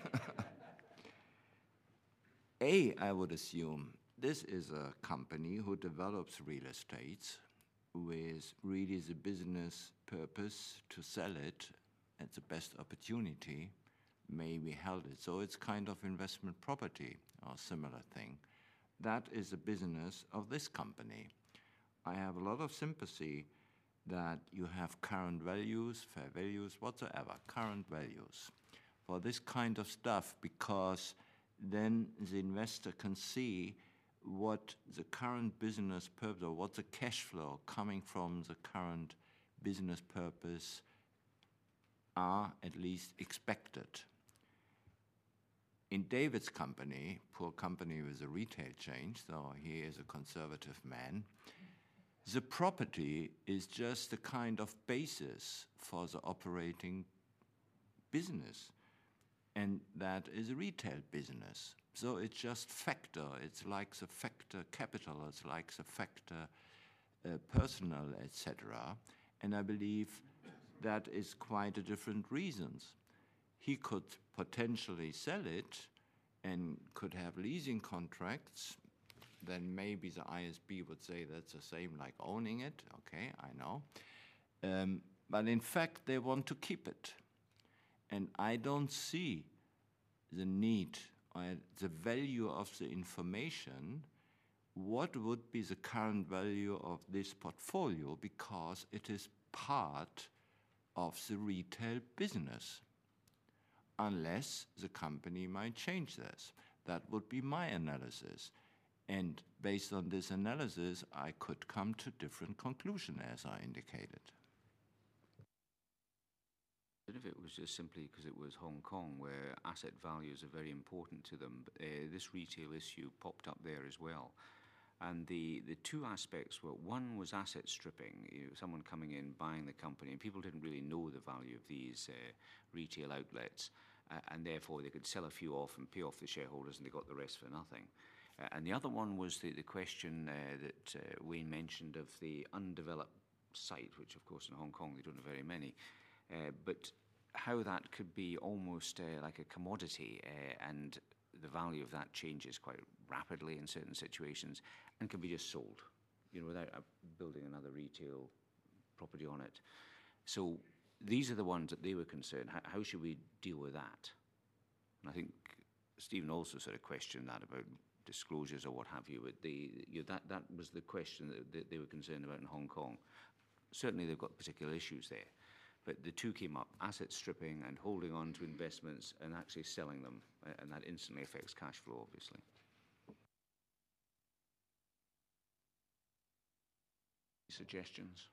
A, I would assume this is a company who develops real estate with really the business purpose to sell it at the best opportunity, maybe held it. So it's kind of investment property or similar thing. That is the business of this company. I have a lot of sympathy that you have current values, fair values, whatsoever, current values for this kind of stuff, because then the investor can see what the current business purpose, or what the cash flow coming from the current business purpose are at least expected. In David's company, poor company with a retail chain, so he is a conservative man, the property is just a kind of basis for the operating business, and that is a retail business. So it's just factor, it's like the factor capital, it's like the factor uh, personal, et cetera. And I believe that is quite a different reasons. He could potentially sell it and could have leasing contracts. Then maybe the I S B would say that's the same like owning it. Okay, I know. Um, but in fact, they want to keep it. And I don't see the need or the value of the information. What would be the current value of this portfolio, because it is part of the retail business, unless the company might change this. That would be my analysis. And based on this analysis, I could come to different conclusions, as I indicated. I don't know if it was just simply because it was Hong Kong, where asset values are very important to them. But, uh, this retail issue popped up there as well. And the, the two aspects were, one was asset stripping, you know, someone coming in, buying the company, and people didn't really know the value of these uh, retail outlets, uh, and therefore they could sell a few off and pay off the shareholders, and they got the rest for nothing. Uh, and the other one was the, the question uh, that uh, Wayne mentioned of the undeveloped site, which of course in Hong Kong they don't have very many, uh, but how that could be almost uh, like a commodity, uh, and the value of that changes quite rapidly in certain situations and can be just sold, you know, without uh, building another retail property on it. So these are the ones that they were concerned. How, how should we deal with that? And I think Stephen also sort of questioned that about disclosures or what have you. But they, you know, that, that was the question that, that they were concerned about in Hong Kong. Certainly they've got particular issues there. But the two came up, asset stripping and holding on to investments and actually selling them, and that instantly affects cash flow, obviously. Suggestions?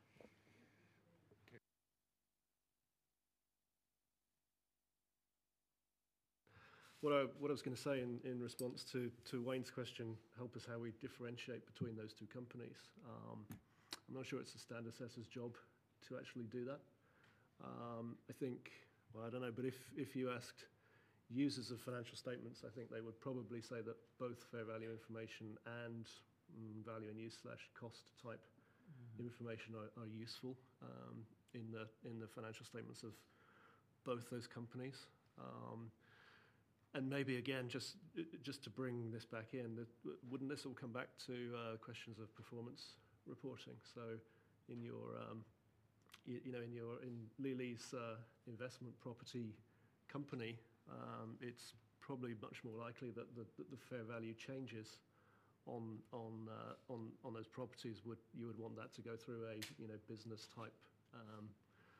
What I, what I was going to say in, in response to, to Wayne's question, help us how we differentiate between those two companies. Um, I'm not sure it's the standard assessor's job to actually do that. Um, I think, well, I don't know, but if, if you asked users of financial statements, I think they would probably say that both fair value information and mm, value and use slash cost type mm-hmm. information are, are useful um, in the in the financial statements of both those companies. Um, and maybe again, just just to bring this back in, that, wouldn't this all come back to uh, questions of performance reporting? So, in your um, You, you know, in your in Lili's uh, investment property company, um, it's probably much more likely that the, that the fair value changes on on uh, on on those properties would you would want that to go through a you know business type um,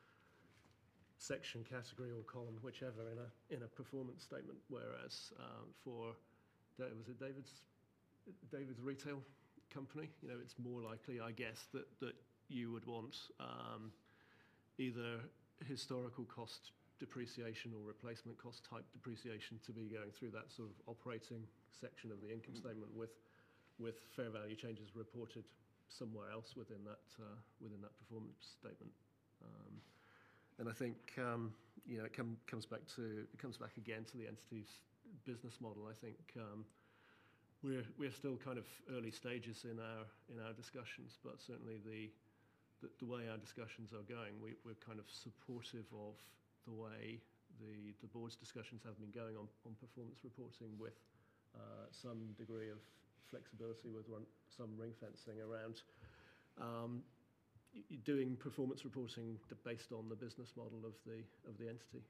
section, category, or column, whichever, in a in a performance statement. Whereas um, for was it David's David's retail company, you know, it's more likely, I guess, that that you would want Um, either historical cost depreciation or replacement cost type depreciation to be going through that sort of operating section of the income statement with with fair value changes reported somewhere else within that uh, within that performance statement. Um, and I think um, you know it com- comes back to it comes back again to the entity's business model. I think um, we're we're still kind of early stages in our in our discussions, but certainly the The, the way our discussions are going, we, we're kind of supportive of the way the, the board's discussions have been going on, on performance reporting, with uh, some degree of flexibility, with one, some ring fencing around um, doing performance reporting based on the business model of the of the entity.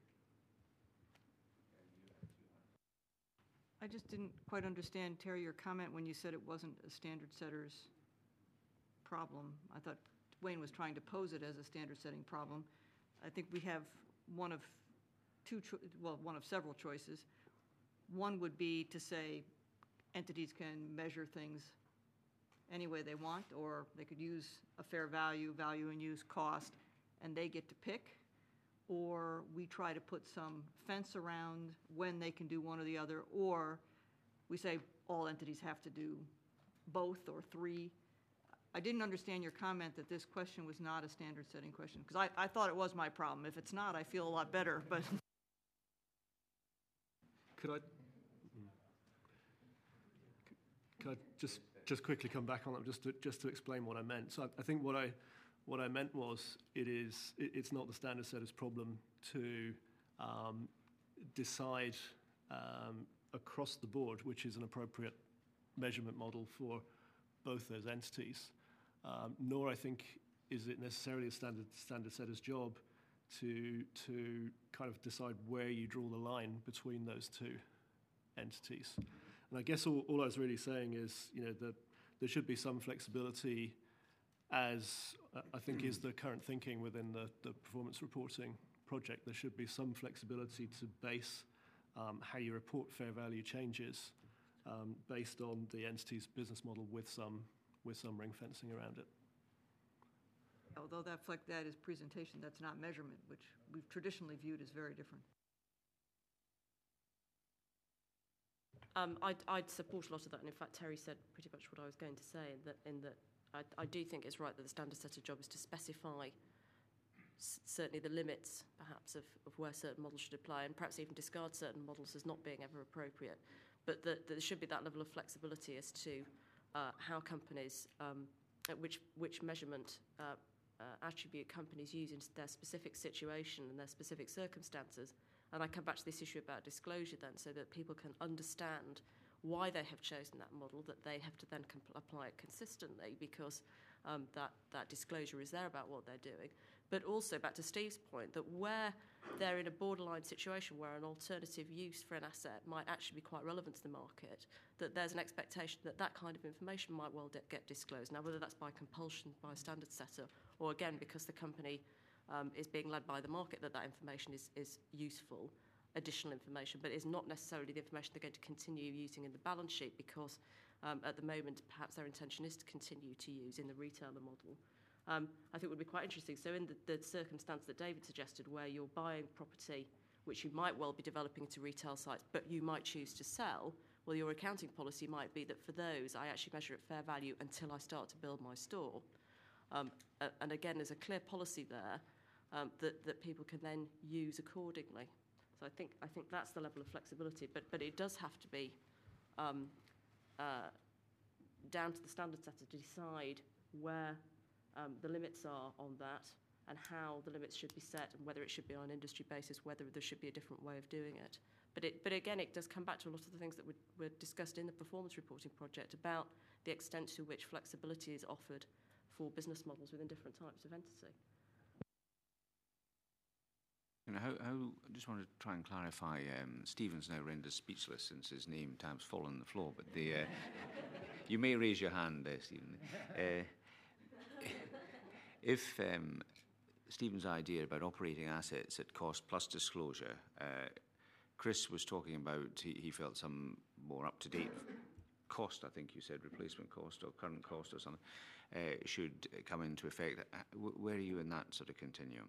I just didn't quite understand, Terry, your comment when you said it wasn't a standard setter's problem. I thought Wayne was trying to pose it as a standard-setting problem. I think we have one of two, cho- well, one of several choices. One would be to say, entities can measure things any way they want, or they could use a fair value, value and use cost, and they get to pick, or we try to put some fence around when they can do one or the other, or we say all entities have to do both or three. I didn't understand your comment that this question was not a standard setting question, because I, I thought it was my problem. If it's not, I feel a lot better, but. Could I, could I just, just quickly come back on that, just to, just to explain what I meant? So I, I think what I, what I meant was it is, it, it's not the standard setter's problem to um, decide um, across the board which is an appropriate measurement model for both those entities. Um, nor I think is it necessarily a standard standard setter's job to to kind of decide where you draw the line between those two entities. And I guess all, all I was really saying is, you know, that there should be some flexibility, as uh, I think is the current thinking within the, the performance reporting project. There should be some flexibility to base um, how you report fair value changes um, based on the entity's business model with some with some ring fencing around it. Although that, like that is presentation, that's not measurement, which we've traditionally viewed as very different. Um, I'd, I'd support a lot of that, and in fact, Terry said pretty much what I was going to say. In that, in that, I, I do think it's right that the standard setter job is to specify s certainly the limits, perhaps, of, of where certain models should apply, and perhaps even discard certain models as not being ever appropriate. But that there should be that level of flexibility as to uh, how companies, um, which which measurement uh, uh, attribute companies use in their specific situation and their specific circumstances. And I come back to this issue about disclosure then, so that people can understand why they have chosen that model, that they have to then apply it consistently, because um, that, that disclosure is there about what they're doing. But also, back to Steve's point, that where they're in a borderline situation where an alternative use for an asset might actually be quite relevant to the market, that there's an expectation that that kind of information might well get disclosed. Now, whether that's by compulsion, by a standard setter, or again, because the company um, is being led by the market, that that information is, is useful, additional information, but it's not necessarily the information they're going to continue using in the balance sheet, because um, at the moment, perhaps their intention is to continue to use in the retailer model. Um, I think would be quite interesting. So in the, the circumstance that David suggested, where you're buying property which you might well be developing into retail sites, but you might choose to sell, well, your accounting policy might be that for those, I actually measure at fair value until I start to build my store. Um, uh, and again, there's a clear policy there um, that, that people can then use accordingly. So I think, I think that's the level of flexibility, but, but it does have to be um, uh, down to the standard setter to decide where Um, the limits are on that, and how the limits should be set, and whether it should be on an industry basis, whether there should be a different way of doing it. But, it, but again, it does come back to a lot of the things that were, were discussed in the performance reporting project about the extent to which flexibility is offered for business models within different types of entity. You know, how, how, I just want to try and clarify, um, Stephen's now rendered speechless since his name tab's fallen on the floor, but the, uh, you may raise your hand there, Stephen. Uh, If um, Stephen's idea about operating assets at cost plus disclosure, uh, Chris was talking about, he, he felt some more up-to-date cost, I think you said, replacement cost or current cost or something, uh, should come into effect. Where are you in that sort of continuum?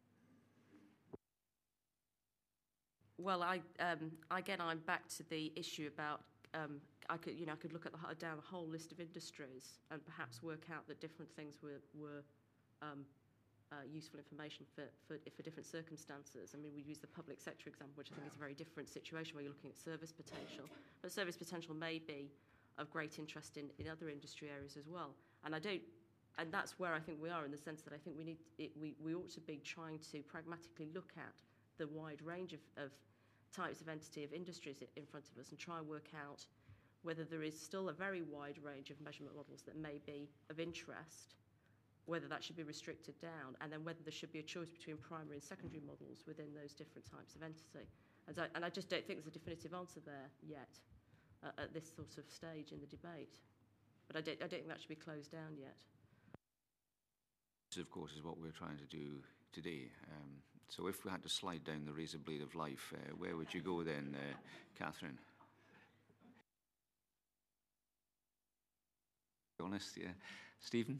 Well, I, um, again, I'm back to the issue about um, I could, you know, I could look at the, down a whole list of industries and perhaps work out that different things were, were um, uh, useful information for, for, for different circumstances. I mean, we use the public sector example, which I think is a very different situation where you're looking at service potential. But service potential may be of great interest in, in other industry areas as well. And I don't, and that's where I think we are, in the sense that I think we need, it, we, we ought to be trying to pragmatically look at the wide range of, of types of entity, of industries in front of us, and try and work out whether there is still a very wide range of measurement models that may be of interest, whether that should be restricted down, and then whether there should be a choice between primary and secondary models within those different types of entity. And I, and I just don't think there's a definitive answer there yet uh, at this sort of stage in the debate. But I don't, I don't think that should be closed down yet. This, of course, is what we're trying to do today. Um, so if we had to slide down the razor blade of life, uh, where would you go then, uh, Catherine? honest. Yeah. Stephen?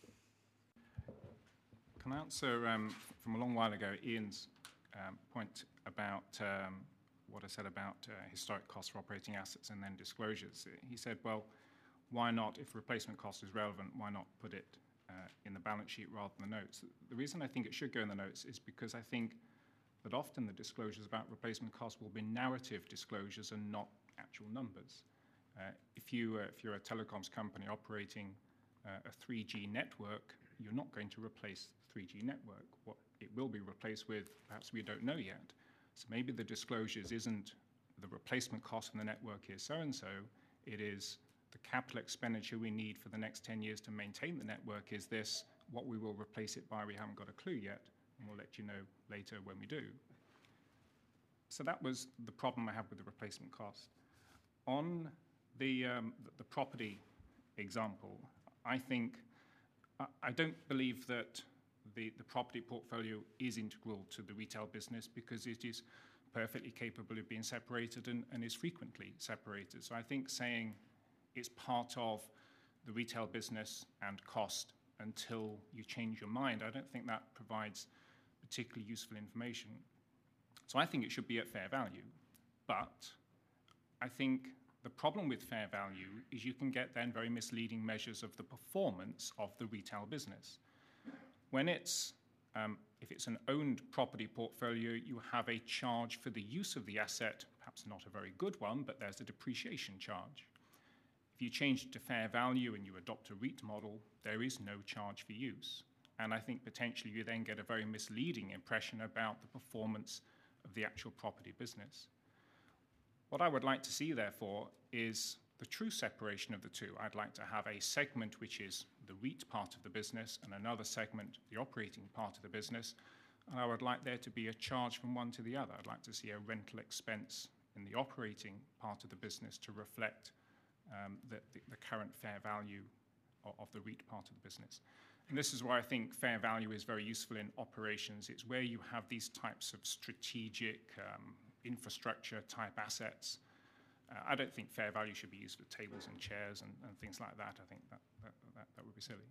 Can I answer um, from a long while ago Ian's um, point about um, what I said about uh, historic costs for operating assets and then disclosures? He said, well, why not, if replacement cost is relevant, why not put it uh, in the balance sheet rather than the notes? The reason I think it should go in the notes is because I think that often the disclosures about replacement costs will be narrative disclosures and not actual numbers. Uh, if, you, uh, if you're a telecoms company operating uh, a three G network, you're not going to replace the three G network. What it will be replaced with, perhaps we don't know yet. So maybe the disclosures isn't the replacement cost on the network is so-and-so, it is the capital expenditure we need for the next ten years to maintain the network is this, what we will replace it by, we haven't got a clue yet, and we'll let you know later when we do. So that was the problem I have with the replacement cost. On the, um, the property example, I think, I, I don't believe that the, the property portfolio is integral to the retail business because it is perfectly capable of being separated and, and is frequently separated. So I think saying it's part of the retail business and cost until you change your mind, I don't think that provides particularly useful information. So I think it should be at fair value. But I think the problem with fair value is you can get then very misleading measures of the performance of the retail business. When it's, um, if it's an owned property portfolio, you have a charge for the use of the asset, perhaps not a very good one, but there's a depreciation charge. If you change it to fair value and you adopt a REIT model, there is no charge for use. And I think potentially you then get a very misleading impression about the performance of the actual property business. What I would like to see, therefore, is the true separation of the two. I'd like to have a segment which is the REIT part of the business and another segment, the operating part of the business. And I would like there to be a charge from one to the other. I'd like to see a rental expense in the operating part of the business to reflect um, the, the, the current fair value of, of the REIT part of the business. And this is why I think fair value is very useful in operations. It's where you have these types of strategic um, infrastructure type assets. Uh, I don't think fair value should be used for tables and chairs and, and things like that. I think that, that, that, that would be silly.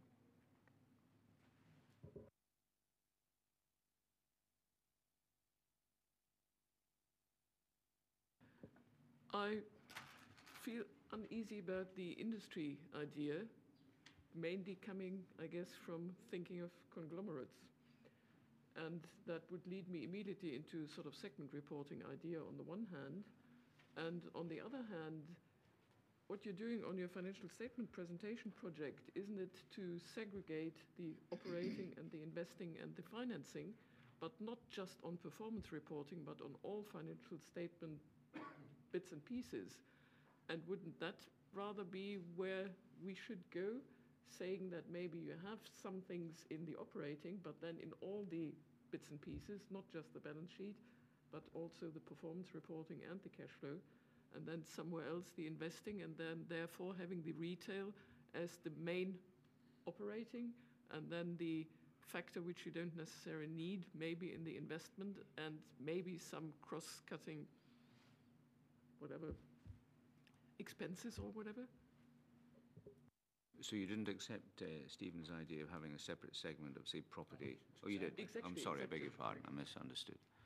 I feel uneasy about the industry idea, mainly coming, I guess, from thinking of conglomerates. And that would lead me immediately into sort of segment reporting idea on the one hand. And on the other hand, what you're doing on your financial statement presentation project, isn't it to segregate the operating and the investing and the financing, but not just on performance reporting, but on all financial statement bits and pieces? And wouldn't that rather be where we should go, saying that maybe you have some things in the operating, but then in all the bits and pieces, not just the balance sheet, but also the performance reporting and the cash flow, and then somewhere else the investing, and then therefore having the retail as the main operating, and then the factor which you don't necessarily need, maybe in the investment, and maybe some cross-cutting, whatever, expenses or whatever? So you didn't accept uh, Stephen's idea of having a separate segment of, say, property? Oh, you did? Exactly, I'm sorry, exactly. I beg your pardon, I misunderstood.